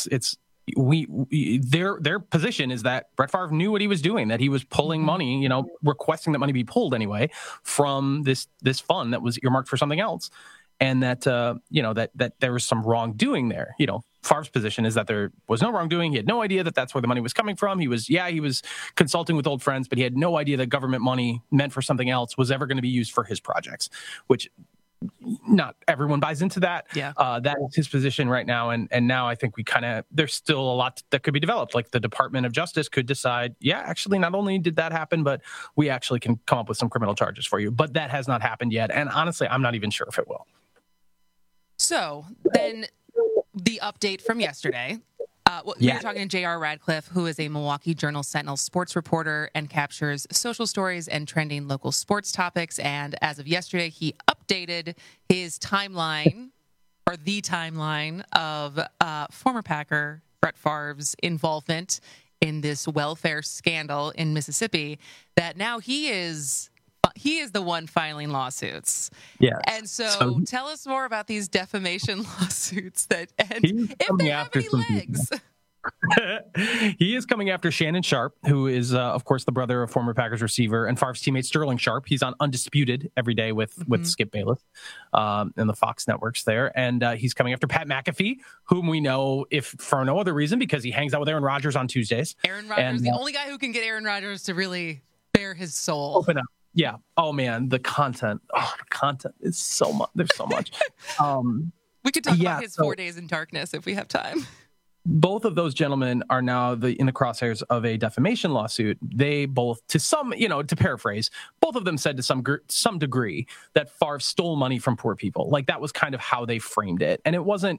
S13: Their position is that Brett Favre knew what he was doing, that he was pulling money, requesting that money be pulled anyway from this fund that was earmarked for something else, and that that there was some wrongdoing there. Favre's position is that there was no wrongdoing. He had no idea that that's where the money was coming from. He was consulting with old friends, but he had no idea that government money meant for something else was ever going to be used for his projects, which not everyone buys into that. Yeah. That is his position right now. And now I think there's still a lot that could be developed. Like the Department of Justice could decide, actually, not only did that happen, but we actually can come up with some criminal charges for you. But that has not happened yet. And honestly, I'm not even sure if it will.
S23: So then the update from yesterday. We were talking to J.R. Radcliffe, who is a Milwaukee Journal-Sentinel sports reporter and captures social stories and trending local sports topics. And as of yesterday, he updated his timeline, or the timeline, of former Packer Brett Favre's involvement in this welfare scandal in Mississippi, that now he is the one filing lawsuits. Yeah. And so tell us more about these defamation lawsuits and if they have any legs.
S13: He is coming after Shannon Sharpe, who is, of course, the brother of former Packers receiver and Favre's teammate Sterling Sharpe. He's on Undisputed every day with Skip Bayless and the Fox networks there. And he's coming after Pat McAfee, whom we know, if for no other reason, because he hangs out with Aaron Rodgers on Tuesdays.
S23: Aaron Rodgers, the only guy who can get Aaron Rodgers to really bare his soul.
S13: Open up. Yeah. Oh, man. The content is so much. There's so much.
S23: We could talk about his 4 Days in Darkness if we have time.
S13: Both of those gentlemen are now in the crosshairs of a defamation lawsuit. They both, to some, to paraphrase, both of them said to some degree that Favre stole money from poor people. Like that was kind of how they framed it. And it wasn't,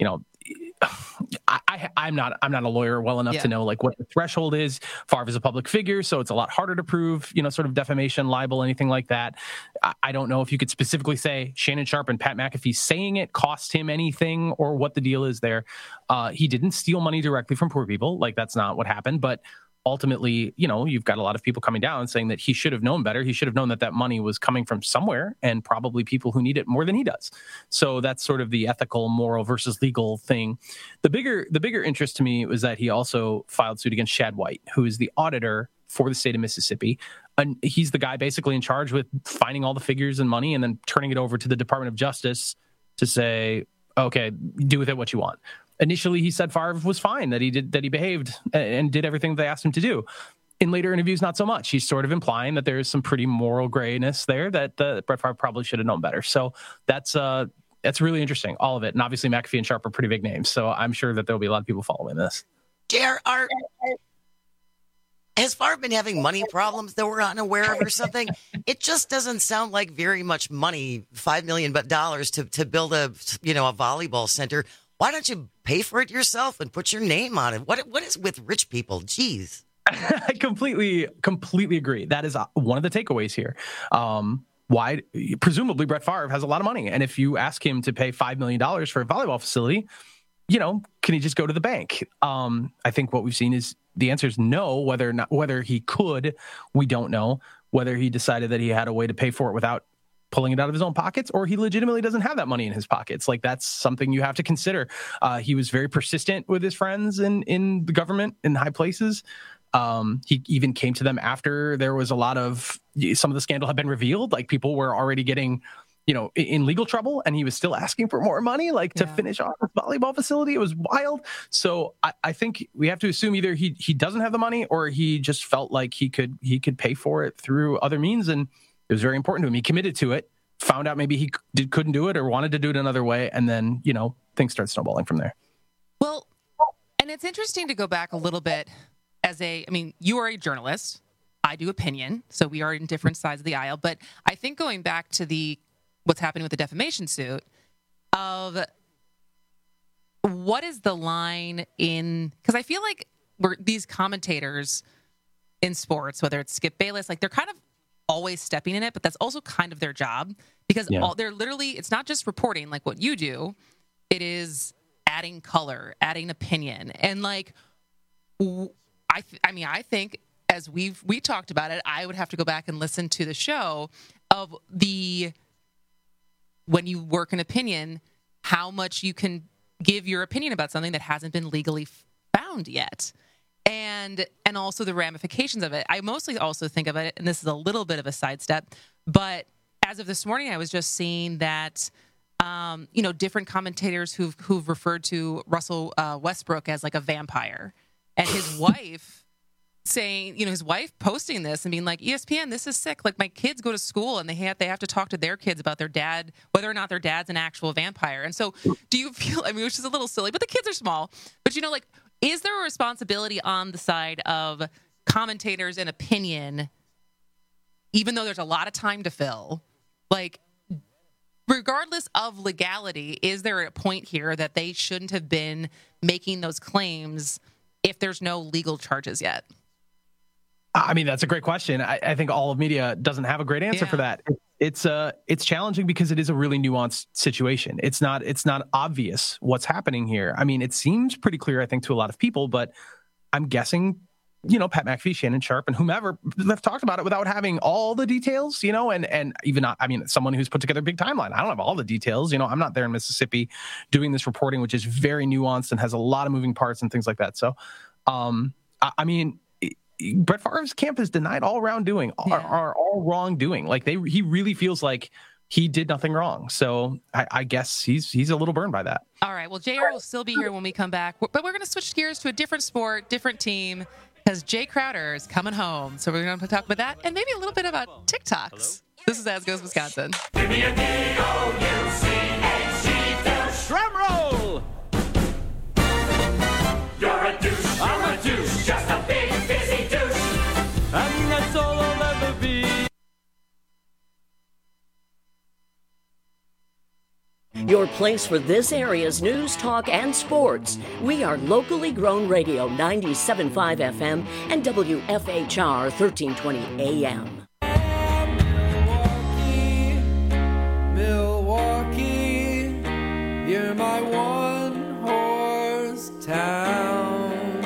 S13: I'm not a lawyer well enough to know like what the threshold is. Favre is a public figure, so it's a lot harder to prove, sort of defamation, libel, anything like that. I don't know if you could specifically say Shannon Sharpe and Pat McAfee saying it cost him anything or what the deal is there. He didn't steal money directly from poor people. Like that's not what happened. But ultimately, you've got a lot of people coming down and saying that he should have known better. He should have known that money was coming from somewhere and probably people who need it more than he does. So that's sort of the ethical, moral versus legal thing. The bigger interest to me was that he also filed suit against Shad White, who is the auditor for the state of Mississippi. And he's the guy basically in charge with finding all the figures and money and then turning it over to the Department of Justice to say, okay, do with it what you want. Initially, he said Favre was fine, that he behaved and did everything they asked him to do. In later interviews, not so much. He's sort of implying that there's some pretty moral grayness there that Brett Favre probably should have known better. So that's really interesting, all of it. And obviously, McAfee and Sharpe are pretty big names. So I'm sure that there'll be a lot of people following this.
S12: JR, has Favre been having money problems that we're unaware of or something? It just doesn't sound like very much money, $5 million to build a volleyball center. Why don't you pay for it yourself and put your name on it? What is with rich people? Jeez.
S13: I completely agree. That is one of the takeaways here. Why? Presumably, Brett Favre has a lot of money. And if you ask him to pay $5 million for a volleyball facility, can he just go to the bank? I think what we've seen is the answer is no. Whether he could, we don't know. Whether he decided that he had a way to pay for it without pulling it out of his own pockets, or he legitimately doesn't have that money in his pockets. Like that's something you have to consider. He was very persistent with his friends in the government in high places. He even came to them after there was some of the scandal had been revealed. Like people were already getting, in legal trouble, and he was still asking for more money, to finish off his volleyball facility. It was wild. So I think we have to assume either he doesn't have the money or he just felt like he could pay for it through other means. And it was very important to him. He committed to it, found out maybe he couldn't do it or wanted to do it another way. And then, things start snowballing from there.
S23: Well, and it's interesting to go back a little bit you are a journalist. I do opinion. So we are in different sides of the aisle. But I think going back to what's happening with the defamation suit of what is the line because I feel like these commentators in sports, whether it's Skip Bayless, like they're kind of always stepping in it, but that's also kind of their job because they're literally, it's not just reporting like what you do. It is adding color, adding opinion. And like, I think as we talked about it, I would have to go back and listen to the show of when you work an opinion, how much you can give your opinion about something that hasn't been legally found yet. And also the ramifications of it. I mostly also think of it, and this is a little bit of a sidestep, but as of this morning, I was just seeing that, different commentators who've referred to Russell Westbrook as like a vampire, and his wife saying, his wife posting this and being like, ESPN, this is sick. Like my kids go to school and they have to talk to their kids about their dad, whether or not their dad's an actual vampire. And so, do you feel? Which is a little silly, but the kids are small. But is there a responsibility on the side of commentators and opinion, even though there's a lot of time to fill? Like, regardless of legality, is there a point here that they shouldn't have been making those claims if there's no legal charges yet?
S13: I mean, that's a great question. I think all of media doesn't have a great answer for that. It's challenging because it is a really nuanced situation. It's not obvious what's happening here. I mean, it seems pretty clear, I think, to a lot of people, but I'm guessing, Pat McAfee, Shannon Sharp, and whomever have talked about it without having all the details, and even not, someone who's put together a big timeline. I don't have all the details. I'm not there in Mississippi doing this reporting, which is very nuanced and has a lot of moving parts and things like that. So, Brett Favre's camp has denied all wrongdoing, are all wrongdoing. Like he really feels like he did nothing wrong. So I guess he's a little burned by that.
S23: All right. Well, JR will still be here when we come back, but we're going to switch gears to a different sport, different team, because Jay Crowder is coming home. So we're going to talk about that and maybe a little bit about TikToks. Hello? This is As Goes Wisconsin. Give me a D-O-U-C-H-E,
S2: drum roll. You're a douche. I'm a douche. Just a big busy douche. And that's all I'll ever be.
S1: Your place for this area's news, talk, and sports. We are locally grown radio 97.5 FM and WFHR 1320 AM.
S2: Milwaukee, you're my one horse town.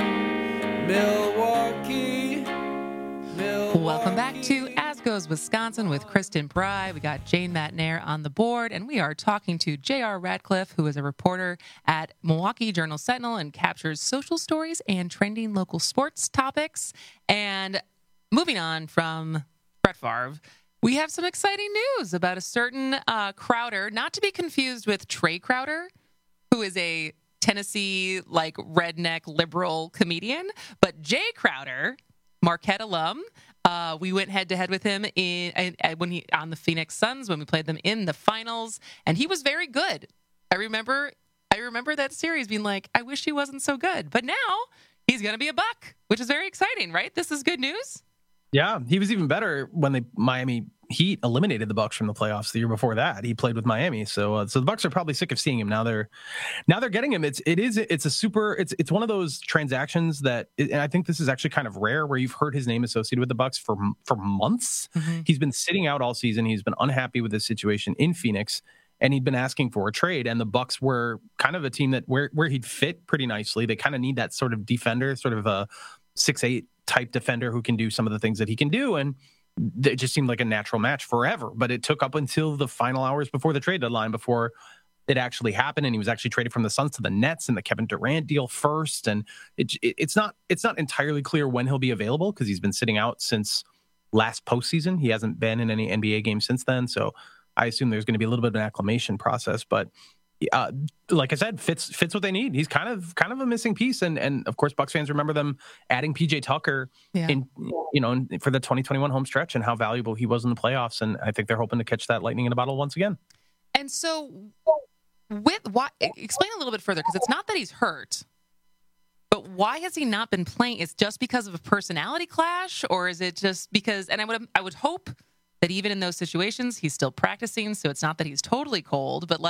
S2: Milwaukee.
S23: Welcome back to As Goes Wisconsin with Kristen Bry. We got Jane Matnair on the board, and we are talking to J.R. Radcliffe, who is a reporter at Milwaukee Journal-Sentinel and captures social stories and trending local sports topics. And moving on from Brett Favre, we have some exciting news about a certain Crowder, not to be confused with Trey Crowder, who is a Tennessee, redneck liberal comedian, but Jay Crowder, Marquette alum. We went head-to-head with him on the Phoenix Suns when we played them in the finals, and he was very good. I remember that series being like, I wish he wasn't so good. But now he's going to be a Buck, which is very exciting, right? This is good news.
S13: Yeah, he was even better when the Miami Heat eliminated the Bucks from the playoffs the year before that. He played with Miami, so the Bucks are probably sick of seeing him. Now they're getting him. It's one of those transactions that, and I think this is actually kind of rare, where you've heard his name associated with the Bucks for months. Mm-hmm. He's been sitting out all season. He's been unhappy with his situation in Phoenix, and he'd been asking for a trade. And the Bucks were kind of a team that where he'd fit pretty nicely. They kind of need that sort of defender, sort of a 6'8" type defender who can do some of the things that he can do, and it just seemed like a natural match forever. But it took up until the final hours before the trade deadline before it actually happened, and he was actually traded from the Suns to the Nets in the Kevin Durant deal first. And it's not entirely clear when he'll be available because he's been sitting out since last postseason. He hasn't been in any NBA games since then, so I assume there's going to be a little bit of an acclimation process. But like I said, fits what they need. He's kind of a missing piece, and of course, Bucks fans remember them adding PJ Tucker for the 2021 home stretch and how valuable he was in the playoffs. And I think they're hoping to catch that lightning in a bottle once again.
S23: And so, explain a little bit further, because it's not that he's hurt, but why has he not been playing? Is it just because of a personality clash, or is it just because? And I would hope that even in those situations, he's still practicing, so it's not that he's totally cold, but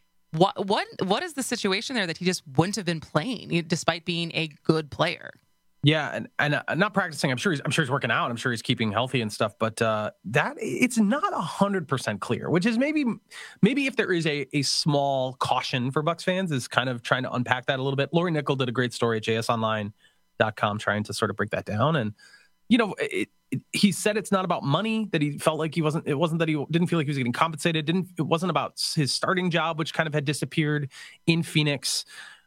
S23: what is the situation there that he just wouldn't have been playing despite being a good player?
S13: Yeah, and not practicing. I'm sure he's working out. I'm sure he's keeping healthy and stuff. But that it's not 100% clear, which is maybe if there is a small caution for Bucs fans, is kind of trying to unpack that a little bit. Lori Nickel did a great story at jsonline.com trying to sort of break that down. And he said it's not about money, that he felt like it wasn't that he didn't feel like he was getting compensated. It wasn't about his starting job, which kind of had disappeared in Phoenix.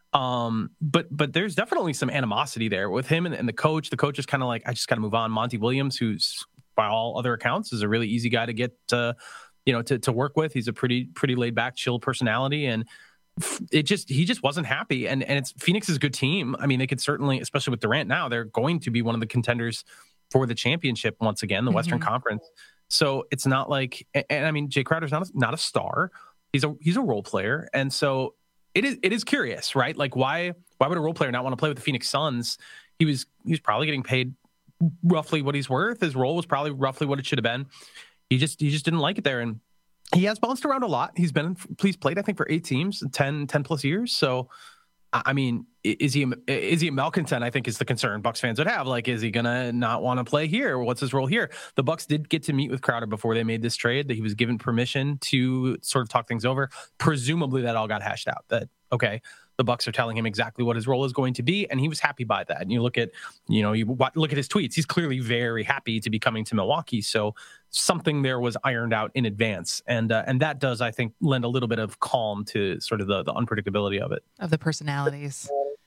S13: But there's definitely some animosity there with him and the coach. The coach is kind of like, I just got to move on. Monty Williams, who's by all other accounts is a really easy guy to get to work with. He's a pretty laid back, chill personality. And he just wasn't happy. And it's Phoenix's good team. I mean, they could certainly, especially with Durant now, they're going to be one of the contenders for the championship once again, the Western Conference. So it's not like, and I mean, Jay Crowder's not a star. He's a role player. And so it is curious, right? Like why would a role player not want to play with the Phoenix Suns? He was probably getting paid roughly what he's worth. His role was probably roughly what it should have been. He just didn't like it there. And he has bounced around a lot. He's played, I think, for 8 teams, 10 plus years. So, I mean, is he a malcontent? I think is the concern Bucs fans would have. Like, is he gonna not want to play here? What's his role here? The Bucs did get to meet with Crowder before they made this trade. That he was given permission to sort of talk things over. Presumably, that all got hashed out. That okay, the Bucs are telling him exactly what his role is going to be, and he was happy by that. And you look at his tweets. He's clearly very happy to be coming to Milwaukee. So something there was ironed out in advance, and that does, I think, lend a little bit of calm to sort of the unpredictability of it,
S23: of the personalities.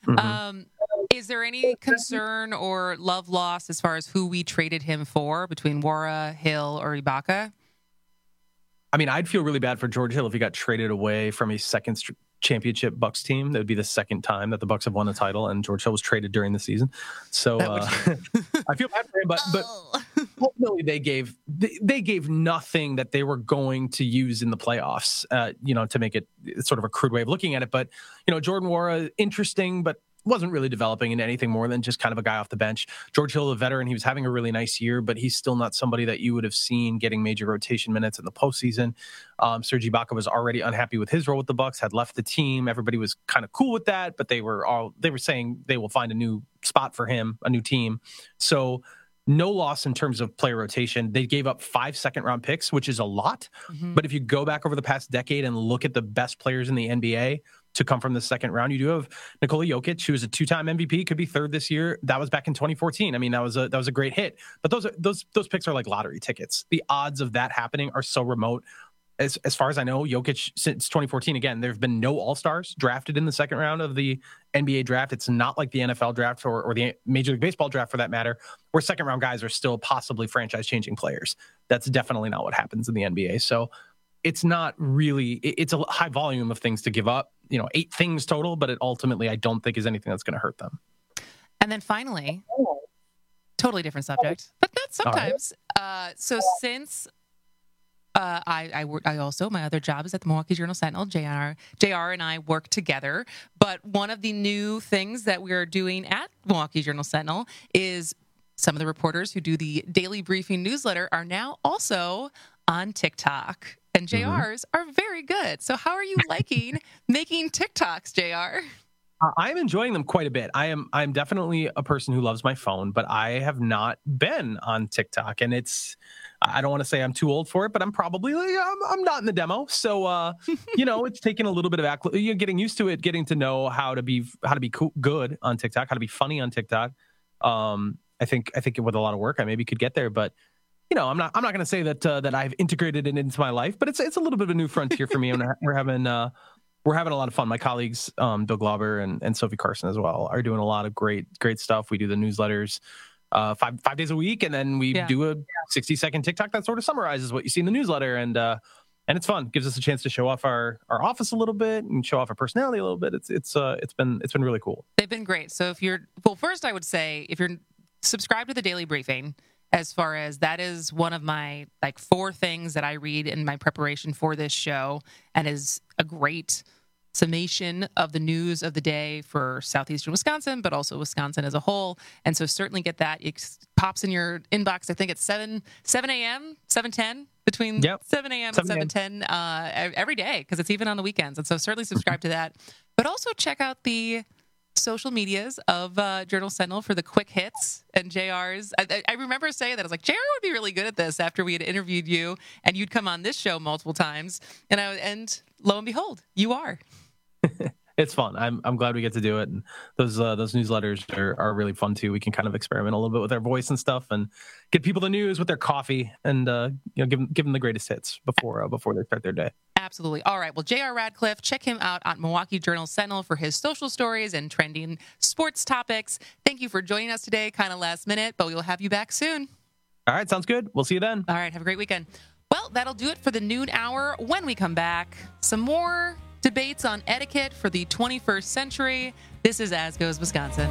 S23: Is there any concern or love lost as far as who we traded him for between Nwora, Hill, or Ibaka?
S13: I mean, I'd feel really bad for George Hill if he got traded away from a second championship Bucs team. That would be the second time that the Bucs have won a title, and George Hill was traded during the season. So I feel bad for him, but ultimately they gave nothing that they were going to use in the playoffs, to make it sort of a crude way of looking at it. But Jordan Nwora, interesting, but wasn't really developing into anything more than just kind of a guy off the bench. George Hill, a veteran, he was having a really nice year, but he's still not somebody that you would have seen getting major rotation minutes in the postseason. Serge Ibaka was already unhappy with his role with the Bucs, had left the team. Everybody was kind of cool with that, but they were saying they will find a new spot for him, a new team. So no loss in terms of player rotation. They gave up 5 second-round picks, which is a lot. But if you go back over the past decade and look at the best players in the NBA to come from the second round, you do have Nikola Jokic, who is a 2-time MVP, could be third this year. That was back in 2014. I mean, that was a great hit. But those picks are like lottery tickets. The odds of that happening are so remote. As far as I know, Jokic, since 2014, again, there have been no All-Stars drafted in the second round of the NBA draft. It's not like the NFL draft or the Major League Baseball draft, for that matter, where second-round guys are still possibly franchise-changing players. That's definitely not what happens in the NBA. So it's not really – it's a high volume of things to give up, 8 things total, but it ultimately I don't think is anything that's going to hurt them.
S23: And then finally, totally different subject, but not sometimes. Right. So since – I also, my other job is at the Milwaukee Journal-Sentinel. JR and I work together. But one of the new things that we're doing at Milwaukee Journal-Sentinel is some of the reporters who do the daily briefing newsletter are now also on TikTok. And JR's are very good. So how are you liking making TikToks, JR?
S13: I'm enjoying them quite a bit. I'm definitely a person who loves my phone, but I have not been on TikTok, and I don't want to say I'm too old for it, but I'm probably I'm not in the demo. So it's taken a little bit of getting used to it, getting to know how to be good on TikTok, how to be funny on TikTok. I think with a lot of work, I maybe could get there, but I'm not going to say that I've integrated it into my life, but it's a little bit of a new frontier for me, and we're having a lot of fun. My colleagues, Bill Glauber and Sophie Carson as well, are doing a lot of great stuff. We do the newsletters 5 days a week, and then we do a 60-second TikTok that sort of summarizes what you see in the newsletter, and it's fun. Gives us a chance to show off our office a little bit and show off our personality a little bit. It's been really cool.
S23: They've been great. So first I would say if you're subscribed to the Daily Briefing, as far as that is one of my 4 things that I read in my preparation for this show, and is a great summation of the news of the day for southeastern Wisconsin, but also Wisconsin as a whole. And so certainly get that. It pops in your inbox. I think it's 7 a.m., 7:10, between 7 a.m. and 7:10 every day, because it's even on the weekends. And so certainly subscribe to that. But also check out the social medias of Journal Sentinel for the quick hits and JR's. I remember saying that. I was like, JR would be really good at this after we had interviewed you and you'd come on this show multiple times. And lo and behold, you are.
S13: It's fun. I'm glad we get to do it. And those newsletters are really fun too. We can kind of experiment a little bit with our voice and stuff and get people the news with their coffee and give them the greatest hits before they start their day.
S23: Absolutely. All right. Well, J.R. Radcliffe, check him out on Milwaukee Journal Sentinel for his social stories and trending sports topics. Thank you for joining us today. Kind of last minute, but we will have you back soon.
S13: All right. Sounds good. We'll see you then.
S23: All right. Have a great weekend. Well, that'll do it for the noon hour. When we come back, some more debates on etiquette for the 21st century. This is As Goes Wisconsin.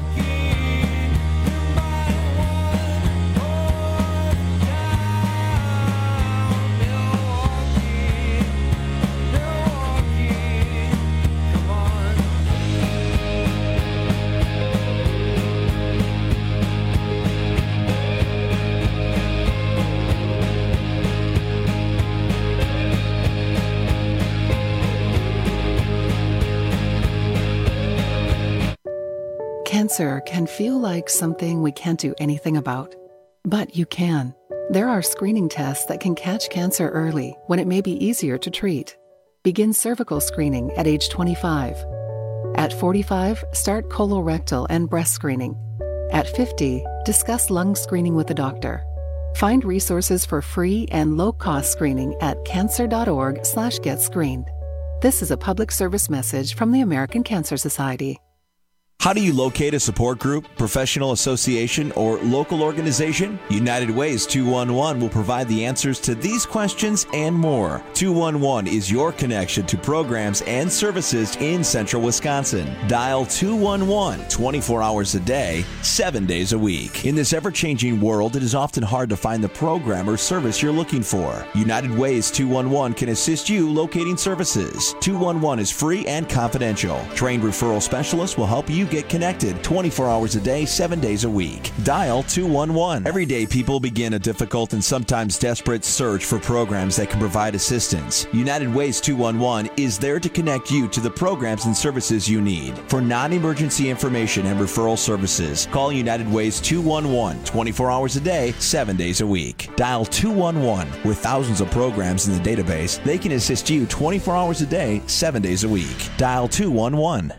S3: Cancer can feel like something we can't do anything about. But you can. There are screening tests that can catch cancer early when it may be easier to treat. Begin cervical screening at age 25. At 45, start colorectal and breast screening. At 50, discuss lung screening with a doctor. Find resources for free and low-cost screening at cancer.org/getscreened. This is a public service message from the American Cancer Society.
S14: How do you locate a support group, professional association, or local organization? United Ways 211 will provide the answers to these questions and more. 211 is your connection to programs and services in central Wisconsin. Dial 211 24 hours a day, 7 days a week. In this ever-changing world, it is often hard to find the program or service you're looking for. United Ways 211 can assist you locating services. 211 is free and confidential. Trained referral specialists will help you get connected 24 hours a day, 7 days a week. Dial 211. Every day, people begin a difficult and sometimes desperate search for programs that can provide assistance. United Ways 211 is there to connect you to the programs and services you need. For non-emergency information and referral services, call United Ways 211 24 hours a day, 7 days a week. Dial 211. With thousands of programs in the database, they can assist you 24 hours a day, 7 days a week. Dial 211.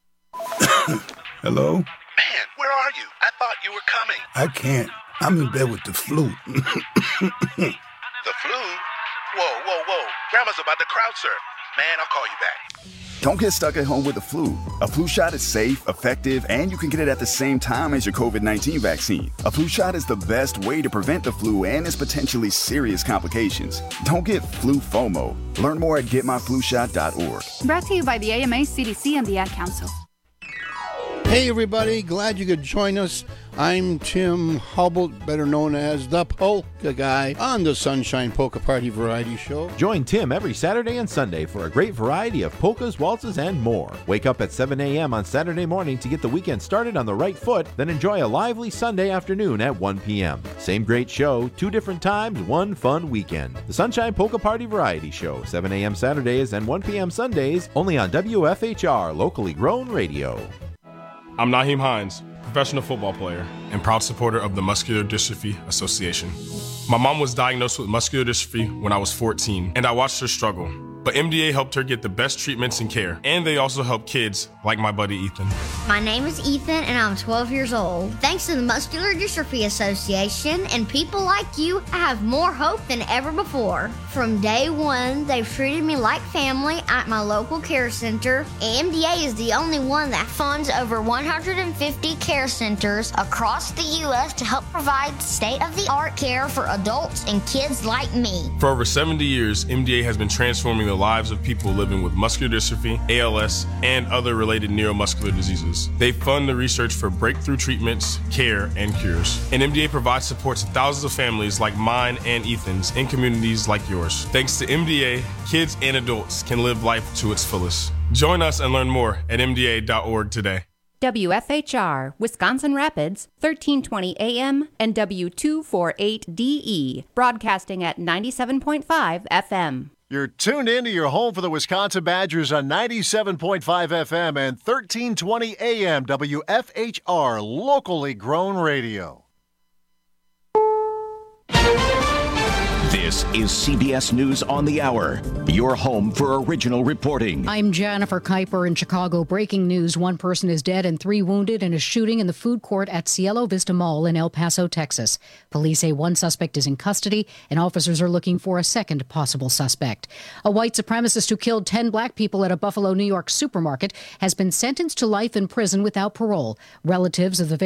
S15: Hello?
S16: Man, where are you? I thought you were coming.
S15: I can't. I'm in bed with the flu.
S16: The flu? Whoa. Grandma's about to crowd surf. Man, I'll call you back.
S17: Don't get stuck at home with the flu. A flu shot is safe, effective, and you can get it at the same time as your COVID-19 vaccine. A flu shot is the best way to prevent the flu and its potentially serious complications. Don't get flu FOMO. Learn more at getmyflushot.org.
S18: Brought to you by the AMA, CDC, and the Ad Council.
S27: Hey everybody, glad you could join us. I'm Tim Hubble, better known as the Polka Guy, on the Sunshine Polka Party Variety Show.
S28: Join Tim every Saturday and Sunday for a great variety of polkas, waltzes, and more. Wake up at 7 a.m. on Saturday morning to get the weekend started on the right foot, then enjoy a lively Sunday afternoon at 1 p.m. Same great show, 2 different times, 1 fun weekend. The Sunshine Polka Party Variety Show, 7 a.m. Saturdays and 1 p.m. Sundays, only on WFHR, locally grown radio.
S29: I'm Naheem Hines, professional football player and proud supporter of the Muscular Dystrophy Association. My mom was diagnosed with muscular dystrophy when I was 14, and I watched her struggle. But MDA helped her get the best treatments and care, and they also help kids like my buddy Ethan.
S30: My name is Ethan, and I'm 12 years old. Thanks to the Muscular Dystrophy Association and people like you, I have more hope than ever before. From day one, they've treated me like family at my local care center. MDA is the only one that funds over 150 care centers across the U.S. to help provide state-of-the-art care for adults and kids like me.
S29: For over 70 years, MDA has been transforming the lives of people living with muscular dystrophy, ALS, and other related neuromuscular diseases. They fund the research for breakthrough treatments, care, and cures. And MDA provides support to thousands of families like mine and Ethan's in communities like yours. Thanks to MDA, kids and adults can live life to its fullest. Join us and learn more at MDA.org today.
S31: WFHR, Wisconsin Rapids, 1320 AM and W248DE, broadcasting at 97.5 FM.
S4: You're tuned in to your home for the Wisconsin Badgers on 97.5 FM and 1320 AM WFHR, locally grown radio.
S5: This is CBS News on the Hour, your home for original reporting.
S6: I'm Jennifer Kuiper in Chicago. Breaking news. One person is dead and 3 wounded in a shooting in the food court at Cielo Vista Mall in El Paso, Texas. Police say 1 suspect is in custody and officers are looking for a second possible suspect. A white supremacist who killed 10 black people at a Buffalo, New York supermarket has been sentenced to life in prison without parole. Relatives of the